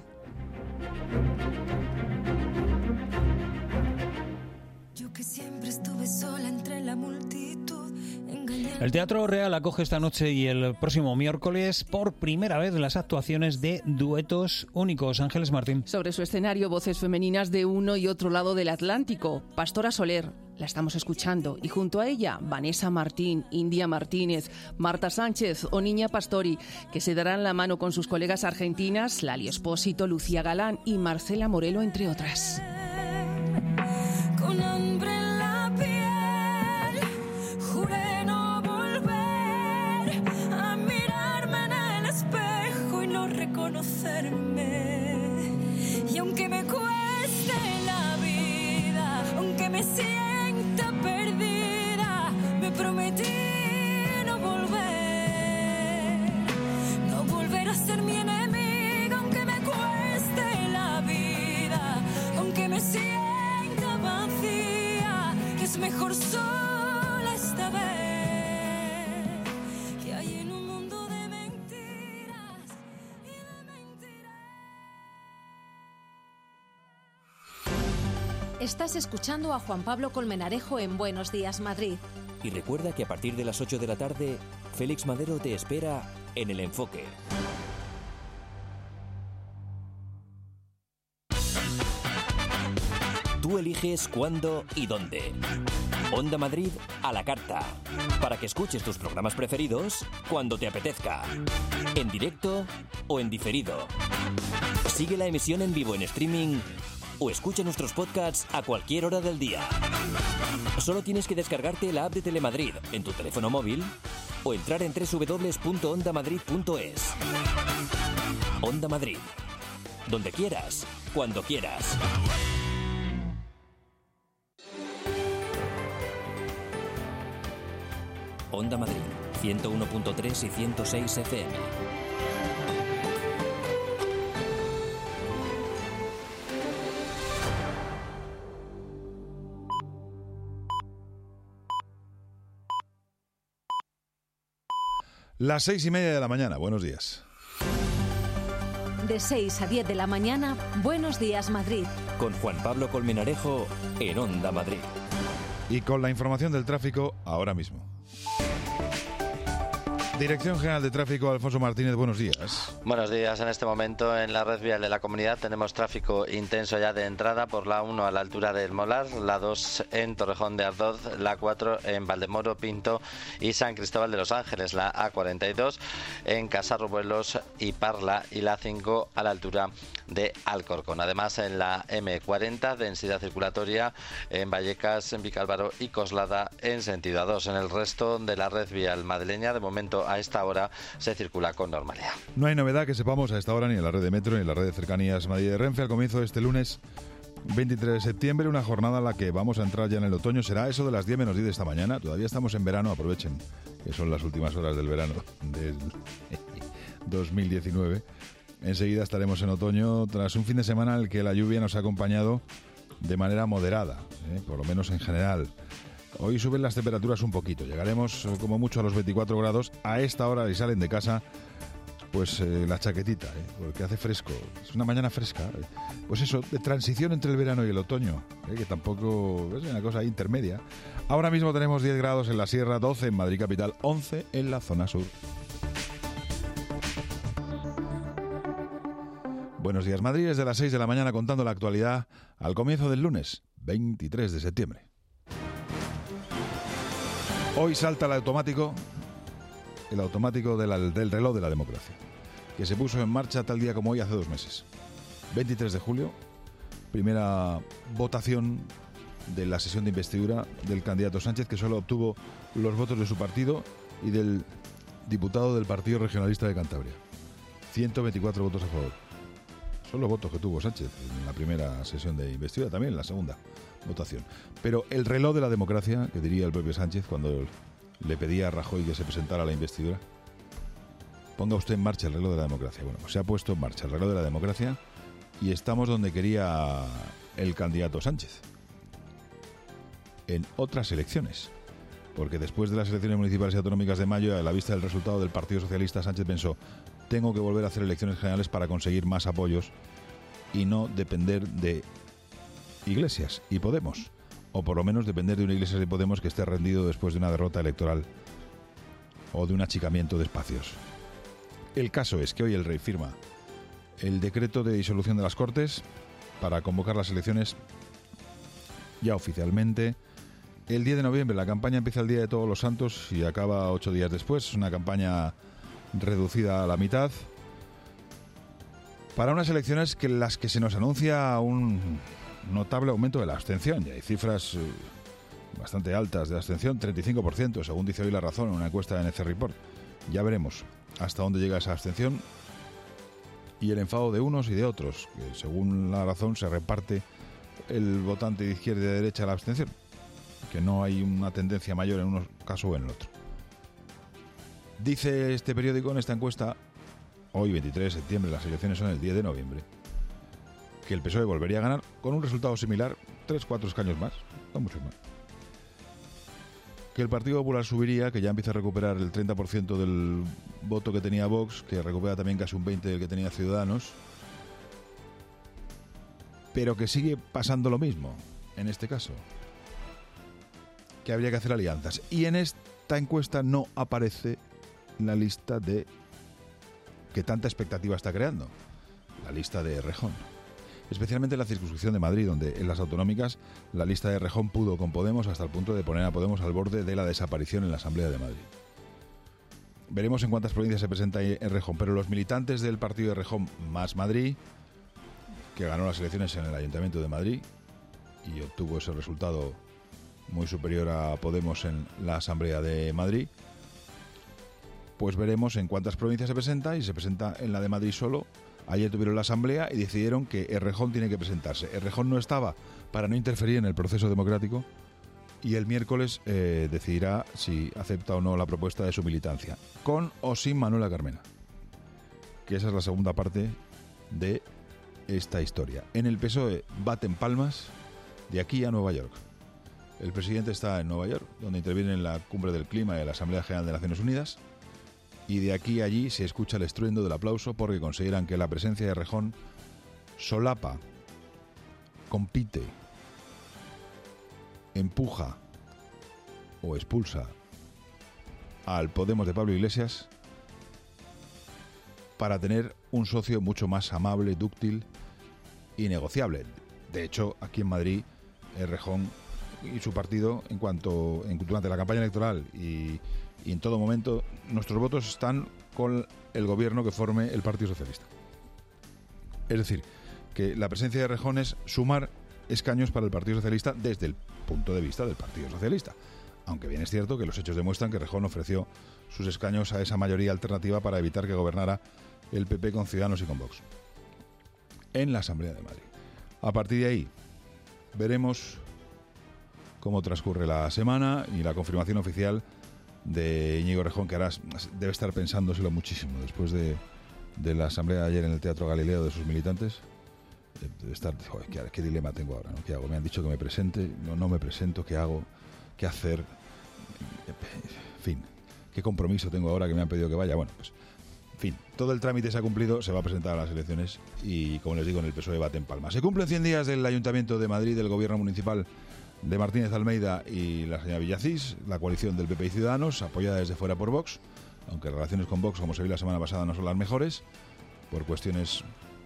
Que siempre estuve sola entre la multitud. El Teatro Real acoge esta noche y el próximo miércoles por primera vez las actuaciones de duetos únicos. Ángeles Martín. Sobre su escenario, voces femeninas de uno y otro lado del Atlántico. Pastora Soler, la estamos escuchando, y junto a ella Vanessa Martín, India Martínez, Marta Sánchez o Niña Pastori, que se darán la mano con sus colegas argentinas Lali Espósito, Lucía Galán y Marcela Morelo, entre otras. Con hambre en la piel, juré no volver a mirarme en el espejo y no reconocerme. Y aunque me cueste la vida, aunque me sienta perdida, me prometí no volver, no volver a ser mi enemiga, aunque me cueste la vida, aunque me sienta vacía, que es mejor sola esta vez, que hay en un mundo de mentiras y de mentiras. Estás escuchando a Juan Pablo Colmenarejo en Buenos Días, Madrid. Y recuerda que a partir de las ocho de la tarde, Félix Madero te espera en El Enfoque. Tú eliges cuándo y dónde. Onda Madrid a la carta. Para que escuches tus programas preferidos cuando te apetezca. En directo o en diferido. Sigue la emisión en vivo en streaming o escucha nuestros podcasts a cualquier hora del día. Solo tienes que descargarte la app de Telemadrid en tu teléfono móvil o entrar en doble u doble u doble u punto onda madrid punto es. Onda Madrid. Donde quieras, cuando quieras. Onda Madrid, ciento uno punto tres y ciento seis F M. Las seis y media de la mañana. Buenos días. De seis a diez de la mañana, Buenos Días Madrid. Con Juan Pablo Colmenarejo en Onda Madrid. Y con la información del tráfico ahora mismo. Dirección General de Tráfico, Alfonso Martínez, buenos días. Buenos días. En este momento en la red vial de la comunidad tenemos tráfico intenso ya de entrada por la uno a la altura del Molar, la dos en Torrejón de Ardoz, la cuatro en Valdemoro, Pinto y San Cristóbal de los Ángeles, la A cuarenta y dos en Casarrubuelos y Parla y la cinco a la altura de Alcorcón. Además en la eme cuarenta, densidad circulatoria en Vallecas, en Vicálvaro y Coslada en sentido A dos. En el resto de la red vial madrileña, de momento a esta hora se circula con normalidad. No hay novedad que sepamos a esta hora ni en la red de metro ni en la red de cercanías Madrid de Renfe. Al comienzo de este lunes veintitrés de septiembre, una jornada en la que vamos a entrar ya en el otoño. Será eso de las diez menos diez de esta mañana. Todavía estamos en verano, aprovechen que son las últimas horas del verano del dos mil diecinueve. Enseguida estaremos en otoño tras un fin de semana en el que la lluvia nos ha acompañado de manera moderada, ¿eh? por lo menos en general. Hoy suben las temperaturas un poquito, llegaremos como mucho a los veinticuatro grados. A esta hora, si salen de casa, pues eh, la chaquetita, ¿eh? porque hace fresco, es una mañana fresca. ¿eh? Pues eso, de transición entre el verano y el otoño, ¿eh? que tampoco es una cosa intermedia. Ahora mismo tenemos diez grados en la Sierra, doce en Madrid capital, once en la zona sur. Buenos días Madrid, desde las seis de la mañana contando la actualidad al comienzo del lunes, veintitrés de septiembre. Hoy salta el automático, el automático de la, del reloj de la democracia, que se puso en marcha tal día como hoy hace dos meses. veintitrés de julio, primera votación de la sesión de investidura del candidato Sánchez, que solo obtuvo los votos de su partido y del diputado del Partido Regionalista de Cantabria. ciento veinticuatro votos a favor. Son los votos que tuvo Sánchez en la primera sesión de investidura, también en la segunda votación. Pero el reloj de la democracia, que diría el propio Sánchez cuando le pedía a Rajoy que se presentara a la investidura, ponga usted en marcha el reloj de la democracia. Bueno, pues se ha puesto en marcha el reloj de la democracia y estamos donde quería el candidato Sánchez. En otras elecciones. Porque después de las elecciones municipales y autonómicas de mayo, a la vista del resultado del Partido Socialista, Sánchez pensó: tengo que volver a hacer elecciones generales para conseguir más apoyos y no depender de Iglesias y Podemos, o por lo menos depender de una Iglesias y Podemos que esté rendido después de una derrota electoral o de un achicamiento de espacios. El caso es que hoy el Rey firma el decreto de disolución de las Cortes para convocar las elecciones ya oficialmente el diez de noviembre. La campaña empieza el día de Todos los Santos y acaba ocho días después. Es una campaña reducida a la mitad para unas elecciones que las que se nos anuncia un notable aumento de la abstención. Ya hay cifras bastante altas de abstención, treinta y cinco por ciento, según dice hoy La Razón en una encuesta de N C Report. Ya veremos hasta dónde llega esa abstención y el enfado de unos y de otros, que según La Razón se reparte el votante de izquierda y de derecha a la abstención, que no hay una tendencia mayor en uno caso o en el otro. Dice este periódico en esta encuesta, hoy veintitrés de septiembre, las elecciones son el diez de noviembre, que el P S O E volvería a ganar con un resultado similar, tres, cuatro escaños más, no muchos más. Que el Partido Popular subiría, que ya empieza a recuperar el treinta por ciento del voto que tenía Vox, que recupera también casi un veinte por ciento del que tenía Ciudadanos, pero que sigue pasando lo mismo en este caso, que habría que hacer alianzas. Y en esta encuesta no aparece la lista de que tanta expectativa está creando, la lista de Errejón. Especialmente en la circunscripción de Madrid, donde en las autonómicas la lista de Errejón pudo con Podemos hasta el punto de poner a Podemos al borde de la desaparición en la Asamblea de Madrid. Veremos en cuántas provincias se presenta Errejón, pero los militantes del partido de Errejón más Madrid que ganó las elecciones en el Ayuntamiento de Madrid y obtuvo ese resultado muy superior a Podemos en la Asamblea de Madrid, pues veremos en cuántas provincias se presenta, y se presenta en la de Madrid solo. Ayer tuvieron la asamblea y decidieron que Errejón tiene que presentarse. Errejón no estaba para no interferir en el proceso democrático, y el miércoles eh, decidirá si acepta o no la propuesta de su militancia, con o sin Manuela Carmena. Que esa es la segunda parte de esta historia. En el P S O E baten palmas de aquí a Nueva York. El presidente está en Nueva York, donde interviene en la Cumbre del Clima y la Asamblea General de Naciones Unidas, y de aquí a allí se escucha el estruendo del aplauso porque consideran que la presencia de Errejón solapa, compite, empuja o expulsa al Podemos de Pablo Iglesias para tener un socio mucho más amable, dúctil y negociable. De hecho, aquí en Madrid, Errejón y su partido, en cuanto en, durante la campaña electoral y, y en todo momento, nuestros votos están con el gobierno que forme el Partido Socialista. Es decir, que la presencia de Errejón es sumar escaños para el Partido Socialista desde el punto de vista del Partido Socialista. Aunque bien es cierto que los hechos demuestran que Errejón ofreció sus escaños a esa mayoría alternativa para evitar que gobernara el P P con Ciudadanos y con Vox en la Asamblea de Madrid. A partir de ahí veremos cómo transcurre la semana y la confirmación oficial de Íñigo Errejón, que ahora debe estar pensándoselo muchísimo después de, de la asamblea de ayer en el Teatro Galileo de sus militantes. Debe estar, joder, ¿qué, qué dilema tengo ahora, ¿no? ¿Qué hago? Me han dicho que me presente, no, no me presento, ¿qué hago? ¿Qué hacer? En fin, ¿qué compromiso tengo ahora que me han pedido que vaya? Bueno, pues, en fin, todo el trámite se ha cumplido, se va a presentar a las elecciones y, como les digo, en el P S O E baten palmas. Se cumplen cien días del Ayuntamiento de Madrid, del Gobierno Municipal de Martínez Almeida y la señora Villacís, la coalición del P P y Ciudadanos, apoyada desde fuera por Vox, aunque las relaciones con Vox, como se vio la semana pasada, no son las mejores, por cuestiones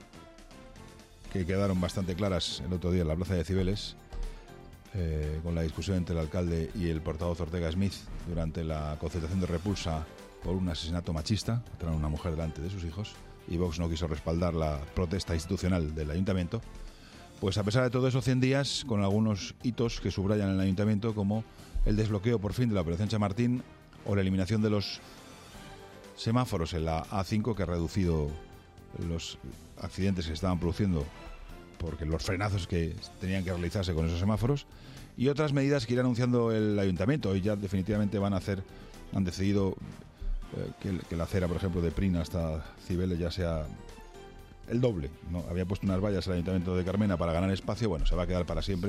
que quedaron bastante claras el otro día en la Plaza de Cibeles, eh, con la discusión entre el alcalde y el portavoz Ortega Smith durante la concentración de repulsa por un asesinato machista contra una mujer delante de sus hijos, y Vox no quiso respaldar la protesta institucional del Ayuntamiento. Pues a pesar de todo eso, cien días con algunos hitos que subrayan el Ayuntamiento, como el desbloqueo por fin de la Operación Chamartín o la eliminación de los semáforos en la A cinco, que ha reducido los accidentes que se estaban produciendo porque los frenazos que tenían que realizarse con esos semáforos, y otras medidas que irá anunciando el Ayuntamiento. Hoy ya definitivamente van a hacer, han decidido eh, que, que la acera, por ejemplo, de Prina hasta Cibeles ya sea el doble, ¿no? Había puesto unas vallas el Ayuntamiento de Carmena para ganar espacio, bueno, se va a quedar para siempre.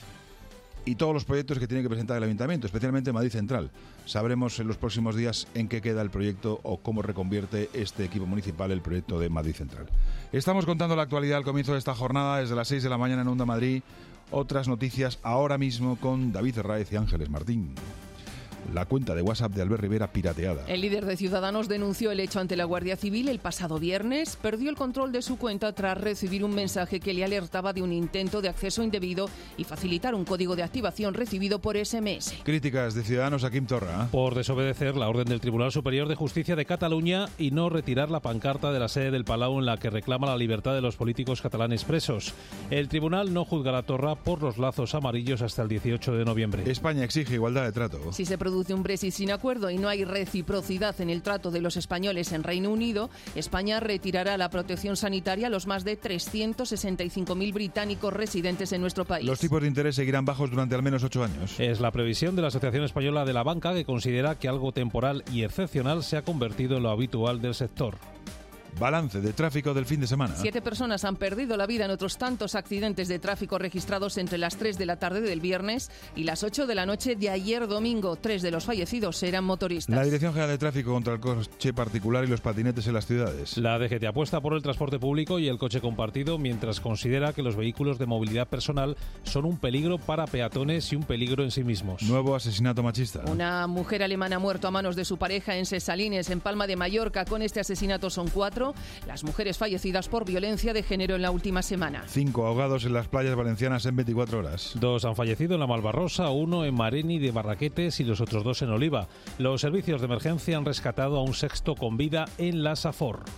Y todos los proyectos que tiene que presentar el Ayuntamiento, especialmente Madrid Central. Sabremos en los próximos días en qué queda el proyecto o cómo reconvierte este equipo municipal el proyecto de Madrid Central. Estamos contando la actualidad al comienzo de esta jornada, desde las seis de la mañana en Onda Madrid. Otras noticias ahora mismo con David Herráez y Ángeles Martín. La cuenta de WhatsApp de Albert Rivera pirateada. El líder de Ciudadanos denunció el hecho ante la Guardia Civil el pasado viernes. Perdió el control de su cuenta tras recibir un mensaje que le alertaba de un intento de acceso indebido y facilitar un código de activación recibido por S M S. Críticas de Ciudadanos a Quim Torra. Por desobedecer la orden del Tribunal Superior de Justicia de Cataluña y no retirar la pancarta de la sede del Palau en la que reclama la libertad de los políticos catalanes presos. El tribunal no juzgará a Torra por los lazos amarillos hasta el dieciocho de noviembre. España exige igualdad de trato. Si se produce un Brexit sin acuerdo y no hay reciprocidad en el trato de los españoles en Reino Unido, España retirará la protección sanitaria a los más de trescientos sesenta y cinco mil británicos residentes en nuestro país. Los tipos de interés seguirán bajos durante al menos ocho años. Es la previsión de la Asociación Española de la Banca, que considera que algo temporal y excepcional se ha convertido en lo habitual del sector. Balance de tráfico del fin de semana. Siete personas han perdido la vida en otros tantos accidentes de tráfico registrados entre las tres de la tarde del viernes y las ocho de la noche de ayer domingo. Tres de los fallecidos eran motoristas. La Dirección General de Tráfico contra el coche particular y los patinetes en las ciudades. La D G T apuesta por el transporte público y el coche compartido, mientras considera que los vehículos de movilidad personal son un peligro para peatones y un peligro en sí mismos. Nuevo asesinato machista. Una mujer alemana ha muerto a manos de su pareja en Sesalines, en Palma de Mallorca. Con este asesinato son cuatro las mujeres fallecidas por violencia de género en la última semana. Cinco ahogados en las playas valencianas en veinticuatro horas. Dos han fallecido en la Malvarrosa, uno en Mareni de Barraquetes y los otros dos en Oliva. Los servicios de emergencia han rescatado a un sexto con vida en la Safor.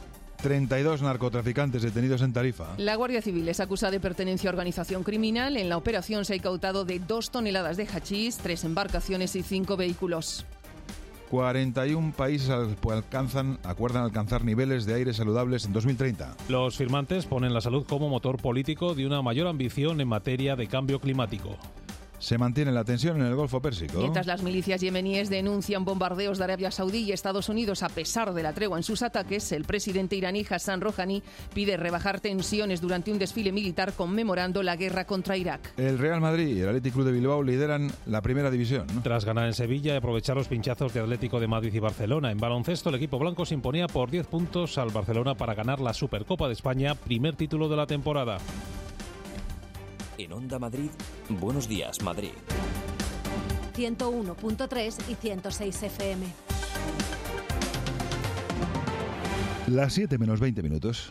treinta y dos narcotraficantes detenidos en Tarifa. La Guardia Civil es acusada de pertenencia a organización criminal. En la operación se ha incautado de dos toneladas de hachís, tres embarcaciones y cinco vehículos. cuarenta y un países alcanzan, acuerdan alcanzar niveles de aire saludables en dos mil treinta. Los firmantes ponen la salud como motor político de una mayor ambición en materia de cambio climático. Se mantiene la tensión en el Golfo Pérsico. Mientras las milicias yemeníes denuncian bombardeos de Arabia Saudí y Estados Unidos a pesar de la tregua en sus ataques, el presidente iraní Hassan Rouhani pide rebajar tensiones durante un desfile militar conmemorando la guerra contra Irak. El Real Madrid y el Athletic Club de Bilbao lideran la primera división, ¿no? Tras ganar en Sevilla y aprovechar los pinchazos de Atlético de Madrid y Barcelona. En baloncesto, el equipo blanco se imponía por diez puntos al Barcelona para ganar la Supercopa de España, primer título de la temporada. En Onda Madrid, Buenos Días, Madrid. ciento uno punto tres y ciento seis F M. Las siete menos veinte minutos.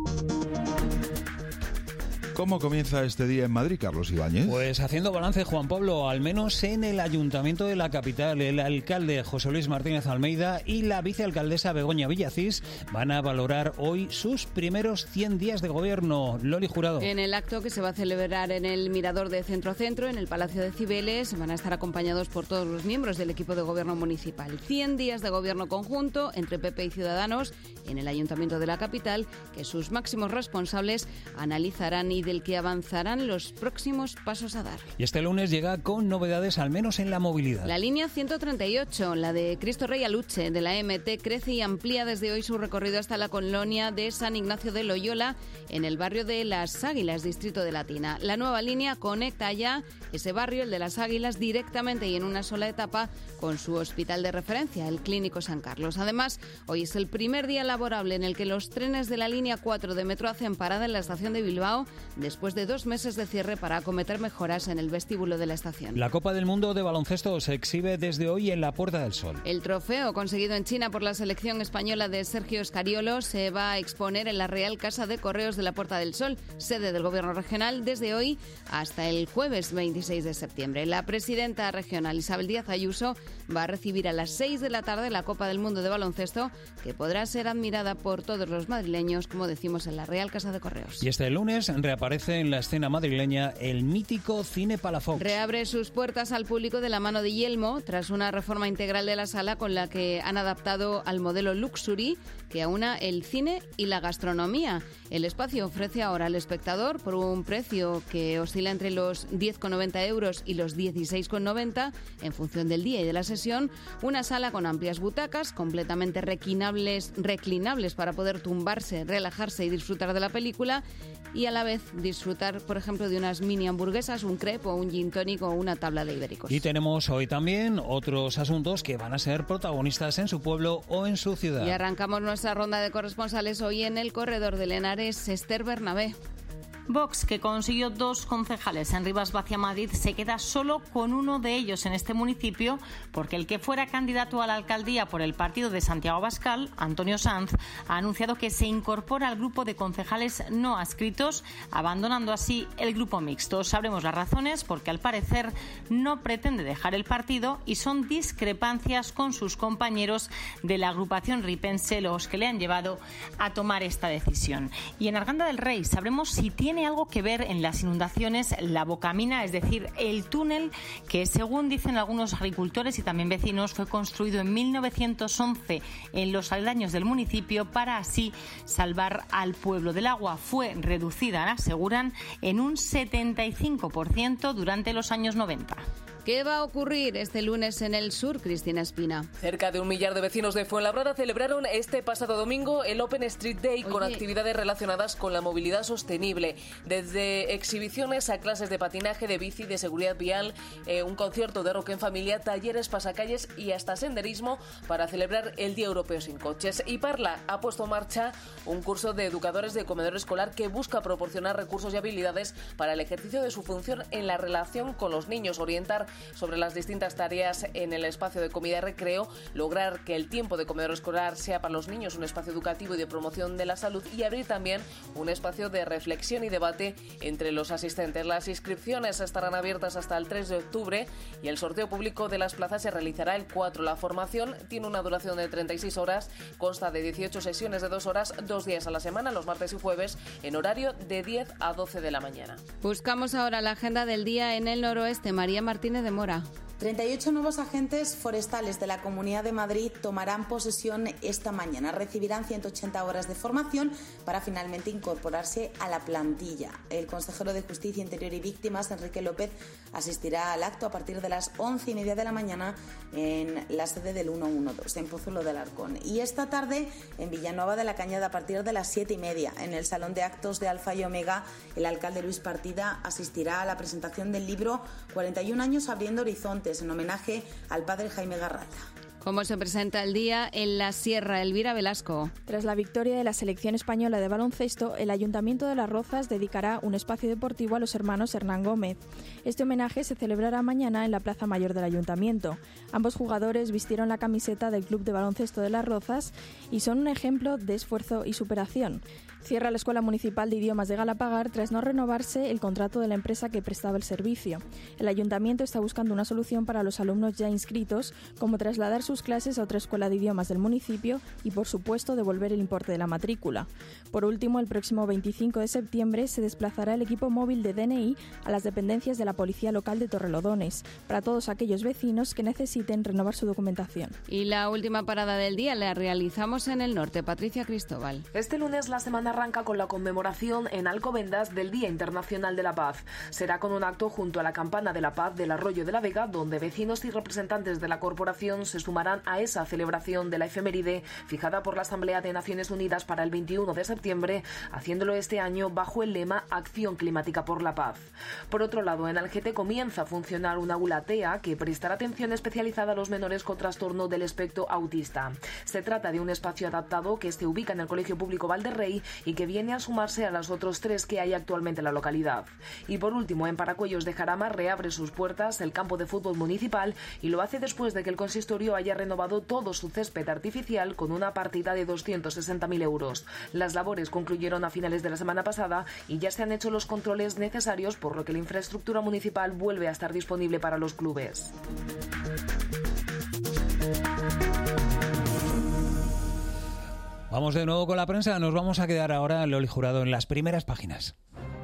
¿Cómo comienza este día en Madrid, Carlos Ibáñez? Pues haciendo balance, Juan Pablo, al menos en el Ayuntamiento de la capital. El alcalde José Luis Martínez Almeida y la vicealcaldesa Begoña Villacís van a valorar hoy sus primeros cien días de gobierno. Loli Jurado. En el acto que se va a celebrar en el Mirador de Centro a Centro, en el Palacio de Cibeles, van a estar acompañados por todos los miembros del equipo de gobierno municipal. cien días de gobierno conjunto entre P P y Ciudadanos en el Ayuntamiento de la capital, que sus máximos responsables analizarán y del que avanzarán los próximos pasos a dar. Y este lunes llega con novedades, al menos en la movilidad. La línea ciento treinta y ocho, la de Cristo Rey Aluche, de la M T, crece y amplía desde hoy su recorrido hasta la colonia de San Ignacio de Loyola, en el barrio de Las Águilas, distrito de Latina. La nueva línea conecta ya ese barrio, el de Las Águilas, directamente y en una sola etapa con su hospital de referencia, el Clínico San Carlos. Además, hoy es el primer día laborable en el que los trenes de la línea cuatro de metro hacen parada en la estación de Bilbao, después de dos meses de cierre para acometer mejoras en el vestíbulo de la estación. La Copa del Mundo de baloncesto se exhibe desde hoy en la Puerta del Sol. El trofeo conseguido en China por la selección española de Sergio Escariolo se va a exponer en la Real Casa de Correos de la Puerta del Sol, sede del Gobierno regional, desde hoy hasta el jueves veintiséis de septiembre. La presidenta regional Isabel Díaz Ayuso va a recibir a las seis de la tarde la Copa del Mundo de baloncesto, que podrá ser admirada por todos los madrileños, como decimos, en la Real Casa de Correos. Y este lunes reaparece en la escena madrileña el mítico Cine Palafox. Reabre sus puertas al público de la mano de Yelmo tras una reforma integral de la sala con la que han adaptado al modelo Luxury, que aúna el cine y la gastronomía. El espacio ofrece ahora al espectador, por un precio que oscila entre los diez con noventa euros y los dieciséis con noventa, en función del día y de la sesión, una sala con amplias butacas, completamente reclinables, reclinables para poder tumbarse, relajarse y disfrutar de la película, y a la vez disfrutar, por ejemplo, de unas mini hamburguesas, un crepe o un gin tonic o una tabla de ibéricos. Y tenemos hoy también otros asuntos que van a ser protagonistas en su pueblo o en su ciudad. Y arrancamos nuestra ronda de corresponsales hoy en el corredor de Henares. Esther Bernabé. Vox, que consiguió dos concejales en Rivas-Vacia Madrid, se queda solo con uno de ellos en este municipio, porque el que fuera candidato a la alcaldía por el partido de Santiago Abascal, Antonio Sanz, ha anunciado que se incorpora al grupo de concejales no adscritos, abandonando así el grupo mixto. Sabremos las razones, porque al parecer no pretende dejar el partido y son discrepancias con sus compañeros de la agrupación ripense los que le han llevado a tomar esta decisión. Y en Arganda del Rey sabremos si tiene ¿Tiene algo que ver en las inundaciones la Bocamina, es decir, el túnel que, según dicen algunos agricultores y también vecinos, fue construido en mil novecientos once en los aledaños del municipio para así salvar al pueblo del agua? Fue reducida, aseguran, en un setenta y cinco por ciento durante los años noventa. ¿Qué va a ocurrir este lunes en el sur, Cristina Espina? Cerca de un millar de vecinos de Fuenlabrada celebraron este pasado domingo el Open Street Day. Oye. Con actividades relacionadas con la movilidad sostenible, desde exhibiciones a clases de patinaje, de bici, de seguridad vial, eh, un concierto de rock en familia, talleres, pasacalles y hasta senderismo para celebrar el Día Europeo sin Coches. Y Parla ha puesto en marcha un curso de educadores de comedor escolar que busca proporcionar recursos y habilidades para el ejercicio de su función en la relación con los niños, orientar sobre las distintas tareas en el espacio de comida y recreo, lograr que el tiempo de comedor escolar sea para los niños un espacio educativo y de promoción de la salud y abrir también un espacio de reflexión y debate entre los asistentes. Las inscripciones estarán abiertas hasta el tres de octubre y el sorteo público de las plazas se realizará el cuatro. La formación tiene una duración de treinta y seis horas, consta de dieciocho sesiones de dos horas, dos días a la semana, los martes y jueves, en horario de diez a doce de la mañana. Buscamos ahora la agenda del día en el noroeste. María Martínez de Mora. treinta y ocho nuevos agentes forestales de la Comunidad de Madrid tomarán posesión esta mañana. Recibirán ciento ochenta horas de formación para finalmente incorporarse a la plantilla. El consejero de Justicia, Interior y Víctimas, Enrique López, asistirá al acto a partir de las once y media de la mañana en la sede del ciento doce, en Pozuelo del Arcón. Y esta tarde en Villanueva de la Cañada a partir de las siete y media. En el Salón de Actos de Alfa y Omega, el alcalde Luis Partida asistirá a la presentación del libro cuarenta y un años abriendo horizontes, en homenaje al padre Jaime Garralda. ¿Cómo se presenta el día en la Sierra? Elvira Velasco. Tras la victoria de la selección española de baloncesto, el Ayuntamiento de Las Rozas dedicará un espacio deportivo a los hermanos Hernán Gómez. Este homenaje se celebrará mañana en la Plaza Mayor del Ayuntamiento. Ambos jugadores vistieron la camiseta del Club de Baloncesto de Las Rozas y son un ejemplo de esfuerzo y superación. Cierra la Escuela Municipal de Idiomas de Galapagar tras no renovarse el contrato de la empresa que prestaba el servicio. El Ayuntamiento está buscando una solución para los alumnos ya inscritos, como trasladar sus clases a otra escuela de idiomas del municipio y, por supuesto, devolver el importe de la matrícula. Por último, el próximo veinticinco de septiembre se desplazará el equipo móvil de D N I a las dependencias de la Policía Local de Torrelodones, para todos aquellos vecinos que necesiten renovar su documentación. Y la última parada del día la realizamos en el norte. Patricia Cristóbal. Este lunes la semana arranca con la conmemoración en Alcobendas del Día Internacional de la Paz. Será con un acto junto a la Campana de la Paz del Arroyo de la Vega, donde vecinos y representantes de la corporación se sumarán a esa celebración de la efeméride fijada por la Asamblea de Naciones Unidas para el veintiuno de septiembre, haciéndolo este año bajo el lema Acción Climática por la Paz. Por otro lado, en Algete comienza a funcionar una aula T E A que prestará atención especializada a los menores con trastorno del espectro autista. Se trata de un espacio adaptado que se ubica en el Colegio Público Valderrey y que viene a sumarse a los otros tres que hay actualmente en la localidad. Y por último, en Paracuellos de Jarama reabre sus puertas el campo de fútbol municipal y lo hace después de que el consistorio haya renovado todo su césped artificial con una partida de doscientos sesenta mil euros. Las labores concluyeron a finales de la semana pasada y ya se han hecho los controles necesarios, por lo que la infraestructura municipal vuelve a estar disponible para los clubes. Vamos de nuevo con la prensa. Nos vamos a quedar ahora, Loli Jurado, en las primeras páginas.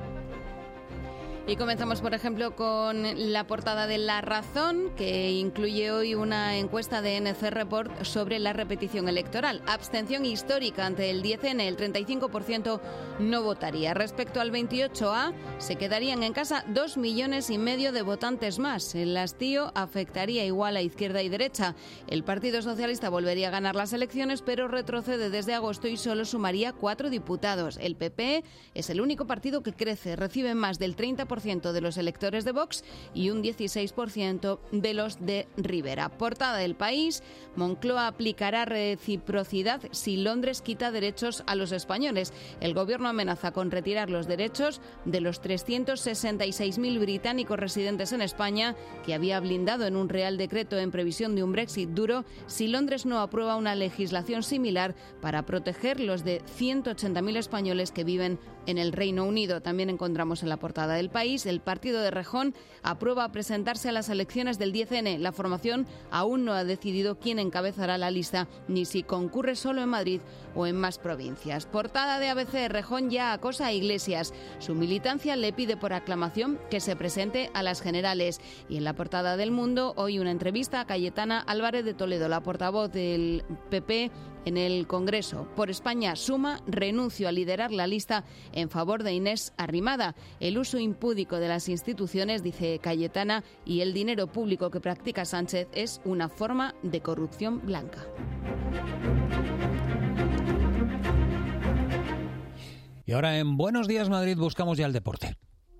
Y comenzamos, por ejemplo, con la portada de La Razón, que incluye hoy una encuesta de N C Report sobre la repetición electoral. Abstención histórica ante el diez ene, el treinta y cinco por ciento no votaría. Respecto al veintiocho A, se quedarían en casa dos millones y medio de votantes más. El hastío afectaría igual a izquierda y derecha. El Partido Socialista volvería a ganar las elecciones, pero retrocede desde agosto y solo sumaría cuatro diputados. El P P es el único partido que crece, recibe más del treinta por ciento de los electores de Vox y un dieciséis por ciento de los de Rivera. Portada del País: Moncloa aplicará reciprocidad si Londres quita derechos a los españoles. El gobierno amenaza con retirar los derechos de los trescientos sesenta y seis mil británicos residentes en España, que había blindado en un Real Decreto en previsión de un Brexit duro, si Londres no aprueba una legislación similar para proteger los de ciento ochenta mil españoles que viven en el Reino Unido. También encontramos en la portada del País: el partido de Rejón aprueba presentarse a las elecciones del diez ene. La formación aún no ha decidido quién encabezará la lista, ni si concurre solo en Madrid o en más provincias. Portada de A B C: Rejón ya acosa a Iglesias. Su militancia le pide por aclamación que se presente a las generales. Y en la portada del Mundo, hoy una entrevista a Cayetana Álvarez de Toledo, la portavoz del P P en el Congreso. Por España suma, renuncio a liderar la lista en favor de Inés Arrimada. El uso impúdico de las instituciones, dice Cayetana, y el dinero público que practica Sánchez es una forma de corrupción blanca. Y ahora en Buenos Días Madrid buscamos ya el deporte.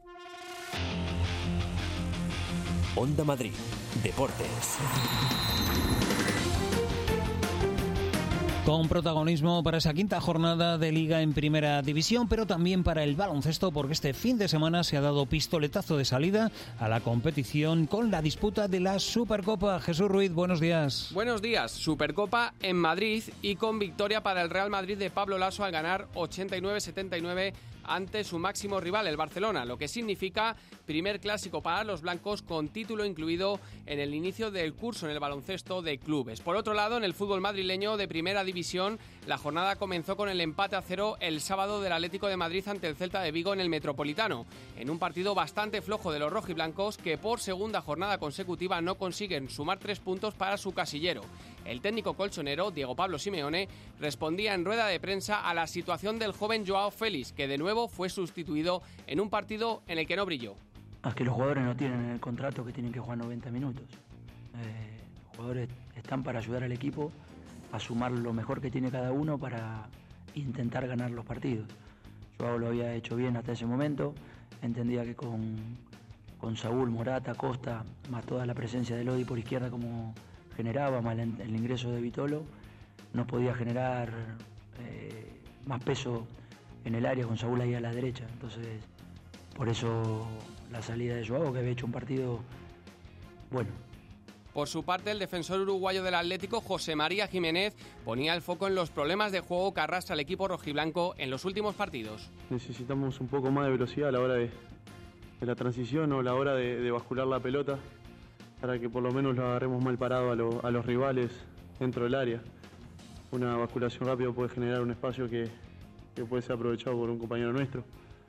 Onda Madrid, Deportes. Con protagonismo para esa quinta jornada de Liga en Primera División, pero también para el baloncesto, porque este fin de semana se ha dado pistoletazo de salida a la competición con la disputa de la Supercopa. Jesús Ruiz, buenos días. Buenos días. Supercopa en Madrid y con victoria para el Real Madrid de Pablo Laso al ganar ochenta y nueve setenta y nueve ante su máximo rival, el Barcelona, lo que significa primer clásico para los blancos con título incluido en el inicio del curso en el baloncesto de clubes. Por otro lado, en el fútbol madrileño de Primera División, la jornada comenzó con el empate a cero el sábado del Atlético de Madrid ante el Celta de Vigo en el Metropolitano, en un partido bastante flojo de los rojiblancos que por segunda jornada consecutiva no consiguen sumar tres puntos para su casillero. El técnico colchonero, Diego Pablo Simeone, respondía en rueda de prensa a la situación del joven Joao Félix, que de nuevo fue sustituido en un partido en el que no brilló. Es que los jugadores no tienen en el contrato que tienen que jugar noventa minutos. Eh, los jugadores están para ayudar al equipo a sumar lo mejor que tiene cada uno para intentar ganar los partidos. Joao lo había hecho bien hasta ese momento, entendía que con, con Saúl, Morata, Costa, más toda la presencia de Lodi por izquierda como generaba, más el, el ingreso de Vitolo, nos podía generar eh, más peso en el área con Saúl ahí a la derecha. Entonces, por eso la salida de Joao, que había hecho un partido bueno. Por su parte, el defensor uruguayo del Atlético, José María Jiménez, ponía el foco en los problemas de juego que arrastra el equipo rojiblanco en los últimos partidos. Necesitamos un poco más de velocidad a la hora de, de la transición o a la hora de, de bascular la pelota para que por lo menos lo agarremos mal parado a, lo, a los rivales dentro del área. Una basculación rápida puede generar un espacio que que puede ser aprovechado por un compañero nuestro.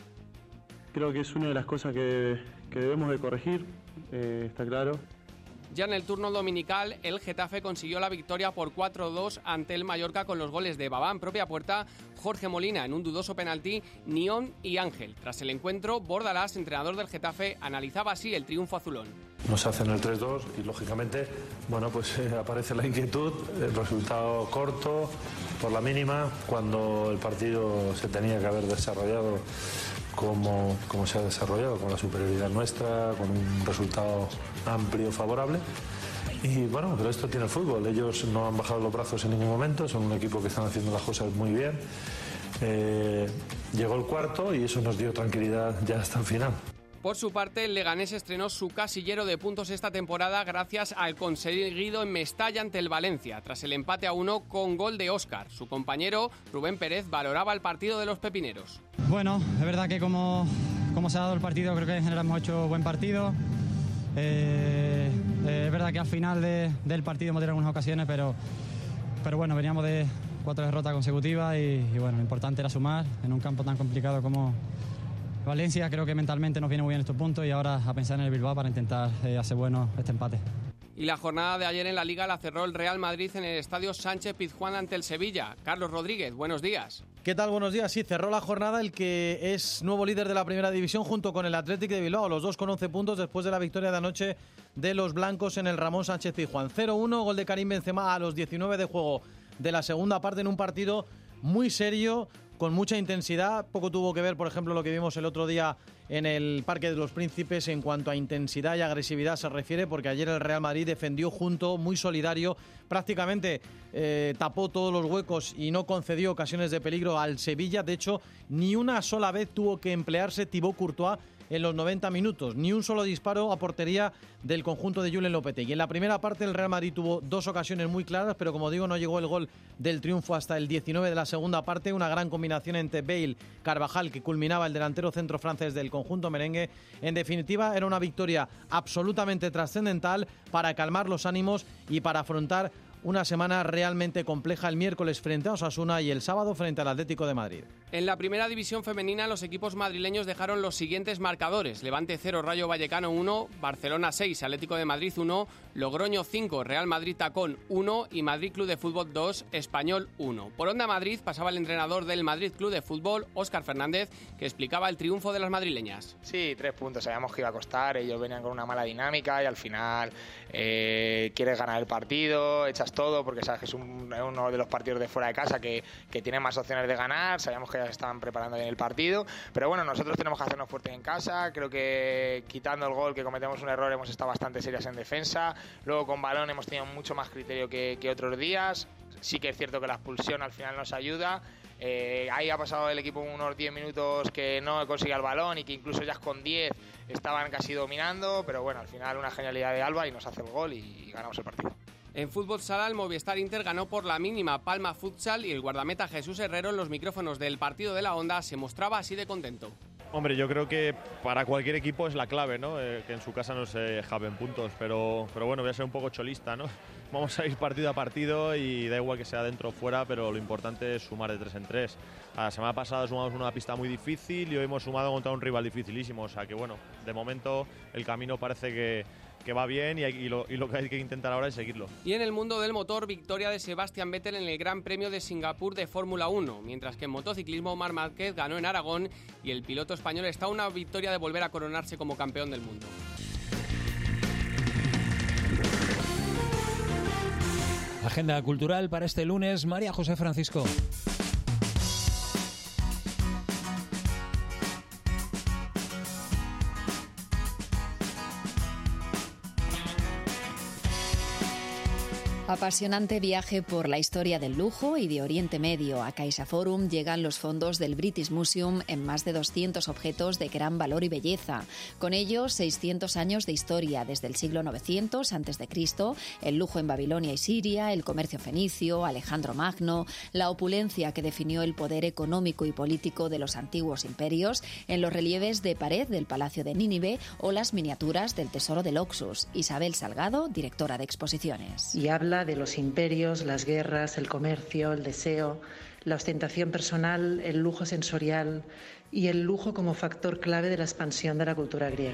Creo que es una de las cosas que, que debemos de corregir, eh, está claro. Ya en el turno dominical, el Getafe consiguió la victoria por cuatro dos ante el Mallorca con los goles de Babán, propia puerta, Jorge Molina en un dudoso penalti, Nión y Ángel. Tras el encuentro, Bordalás, entrenador del Getafe, analizaba así el triunfo azulón. Nos hacen el tres dos y lógicamente, bueno, pues eh, aparece la inquietud, el resultado corto, por la mínima, cuando el partido se tenía que haber desarrollado como, como se ha desarrollado, con la superioridad nuestra, con un resultado amplio, favorable. Y bueno, pero esto tiene el fútbol, ellos no han bajado los brazos en ningún momento, son un equipo que están haciendo las cosas muy bien. Eh, llegó el cuarto y eso nos dio tranquilidad ya hasta el final. Por su parte, el Leganés estrenó su casillero de puntos esta temporada gracias al conseguido en Mestalla ante el Valencia, tras el empate a uno con gol de Óscar. Su compañero, Rubén Pérez, valoraba el partido de los pepineros. Bueno, es verdad que como, como se ha dado el partido, creo que en general hemos hecho buen partido. Eh, eh, es verdad que al final de, del partido hemos tenido algunas ocasiones, pero, pero bueno, veníamos de cuatro derrotas consecutivas y, y bueno, lo importante era sumar en un campo tan complicado como Valencia. Creo que mentalmente nos viene muy bien estos puntos y ahora a pensar en el Bilbao para intentar eh, hacer bueno este empate. Y la jornada de ayer en la Liga la cerró el Real Madrid en el estadio Sánchez Pizjuán ante el Sevilla. Carlos Rodríguez, buenos días. ¿Qué tal? Buenos días. Sí, cerró la jornada el que es nuevo líder de la Primera División junto con el Athletic de Bilbao, los dos con once puntos después de la victoria de anoche de los blancos en el Ramón Sánchez Pizjuán. cero uno, gol de Karim Benzema a los diecinueve de juego de la segunda parte en un partido muy serio, con mucha intensidad. Poco tuvo que ver, por ejemplo, lo que vimos el otro día en el Parque de los Príncipes en cuanto a intensidad y agresividad se refiere, porque ayer el Real Madrid defendió junto, muy solidario, prácticamente eh, tapó todos los huecos y no concedió ocasiones de peligro al Sevilla. De hecho, ni una sola vez tuvo que emplearse Thibaut Courtois en los noventa minutos, ni un solo disparo a portería del conjunto de Julen Lopetegui. En la primera parte el Real Madrid tuvo dos ocasiones muy claras, pero como digo, no llegó el gol del triunfo hasta el diecinueve de la segunda parte. Una gran combinación entre Bale, Carvajal, que culminaba el delantero centro francés del conjunto merengue. En definitiva, era una victoria absolutamente trascendental para calmar los ánimos y para afrontar una semana realmente compleja el miércoles frente a Osasuna y el sábado frente al Atlético de Madrid. En la primera división femenina, los equipos madrileños dejaron los siguientes marcadores: Levante cero, Rayo Vallecano uno, Barcelona seis, Atlético de Madrid uno, Logroño cinco, Real Madrid Tacón uno y Madrid Club de Fútbol dos, Español uno. Por Onda Madrid pasaba el entrenador del Madrid Club de Fútbol, Óscar Fernández, que explicaba el triunfo de las madrileñas. Sí, tres puntos, sabíamos que iba a costar, ellos venían con una mala dinámica y al final eh, quieres ganar el partido, echas todo porque sabes que es un, uno de los partidos de fuera de casa que, que tiene más opciones de ganar, sabíamos que ya se estaban preparando bien el partido, pero bueno, nosotros tenemos que hacernos fuertes en casa. Creo que quitando el gol, que cometemos un error, hemos estado bastante serias en defensa. Luego con balón hemos tenido mucho más criterio que, que otros días. Sí que es cierto que la expulsión al final nos ayuda. Eh, ahí ha pasado el equipo unos diez minutos que no conseguía el balón y que incluso ya con diez estaban casi dominando, pero bueno, al final una genialidad de Alba y nos hace el gol y ganamos el partido. En fútbol sala, el Movistar Inter ganó por la mínima Palma Futsal y el guardameta Jesús Herrero en los micrófonos del partido de la Onda se mostraba así de contento. Hombre, yo creo que para cualquier equipo es la clave, ¿no? Eh, que en su casa no se jaben puntos, pero, pero bueno, voy a ser un poco cholista, ¿no? Vamos a ir partido a partido y da igual que sea dentro o fuera, pero lo importante es sumar de tres en tres. La semana pasada sumamos una pista muy difícil y hoy hemos sumado contra un rival dificilísimo, o sea que bueno, de momento el camino parece que, que va bien y, hay, y, lo, y lo que hay que intentar ahora es seguirlo. Y en el mundo del motor, victoria de Sebastian Vettel en el Gran Premio de Singapur de Fórmula uno, mientras que en motociclismo Marc Márquez ganó en Aragón y el piloto español está a una victoria de volver a coronarse como campeón del mundo. Agenda cultural para este lunes, María José Francisco. Apasionante viaje por la historia del lujo y de Oriente Medio. A CaixaForum llegan los fondos del British Museum en más de doscientos objetos de gran valor y belleza. Con ellos, seiscientos años de historia, desde el siglo novecientos antes de Cristo, el lujo en Babilonia y Siria, el comercio fenicio, Alejandro Magno, la opulencia que definió el poder económico y político de los antiguos imperios, en los relieves de pared del Palacio de Nínive o las miniaturas del Tesoro del Oxus. Isabel Salgado, directora de exposiciones. Y habla de los imperios, las guerras, el comercio, el deseo, la ostentación personal, el lujo sensorial y el lujo como factor clave de la expansión de la cultura griega.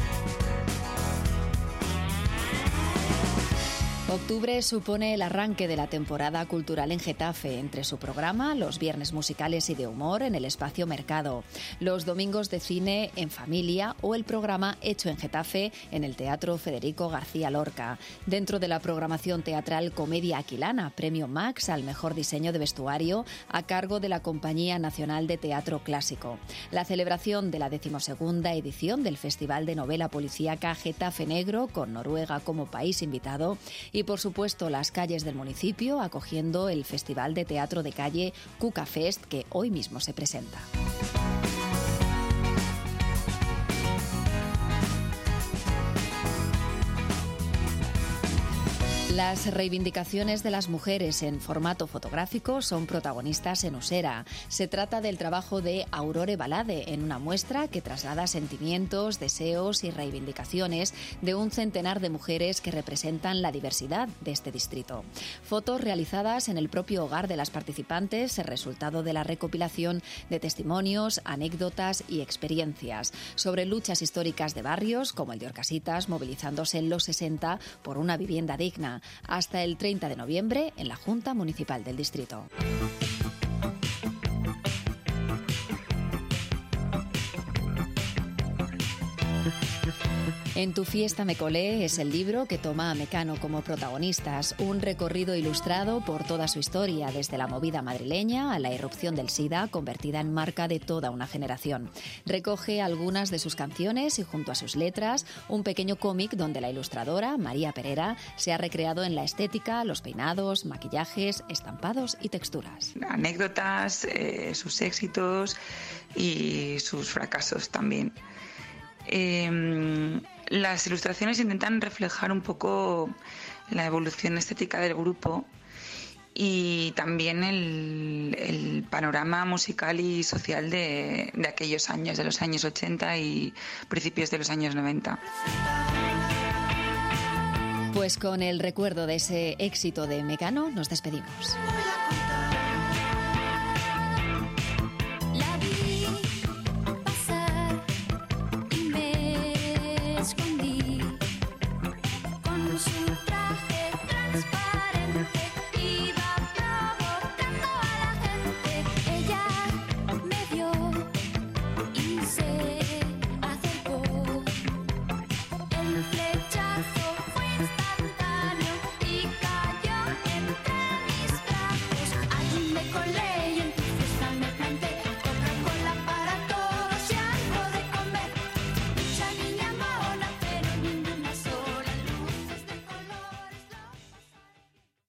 Octubre supone el arranque de la temporada cultural en Getafe, entre su programa los viernes musicales y de humor en el espacio Mercado, los domingos de cine en familia o el programa Hecho en Getafe en el Teatro Federico García Lorca. Dentro de la programación teatral Comedia Aquilana, premio Max al mejor diseño de vestuario a cargo de la Compañía Nacional de Teatro Clásico. La celebración de la decimosegunda edición del Festival de Novela Policíaca Getafe Negro, con Noruega como país invitado, y por supuesto las calles del municipio acogiendo el Festival de Teatro de Calle Cuca Fest, que hoy mismo se presenta. Las reivindicaciones de las mujeres en formato fotográfico son protagonistas en Usera. Se trata del trabajo de Aurore Balade en una muestra que traslada sentimientos, deseos y reivindicaciones de un centenar de mujeres que representan la diversidad de este distrito. Fotos realizadas en el propio hogar de las participantes, el resultado de la recopilación de testimonios, anécdotas y experiencias sobre luchas históricas de barrios como el de Orcasitas, movilizándose en los sesenta por una vivienda digna, hasta el treinta de noviembre en la Junta Municipal del Distrito. En tu fiesta me colé es el libro que toma a Mecano como protagonistas, un recorrido ilustrado por toda su historia, desde la movida madrileña a la irrupción del SIDA, convertida en marca de toda una generación. Recoge algunas de sus canciones y junto a sus letras, un pequeño cómic donde la ilustradora, María Pereira, se ha recreado en la estética, los peinados, maquillajes, estampados y texturas. Anécdotas, eh, sus éxitos y sus fracasos también. Eh, las ilustraciones intentan reflejar un poco la evolución estética del grupo y también el, el panorama musical y social de, de aquellos años, de los años ochenta y principios de los años noventa. Pues con el recuerdo de ese éxito de Mecano nos despedimos.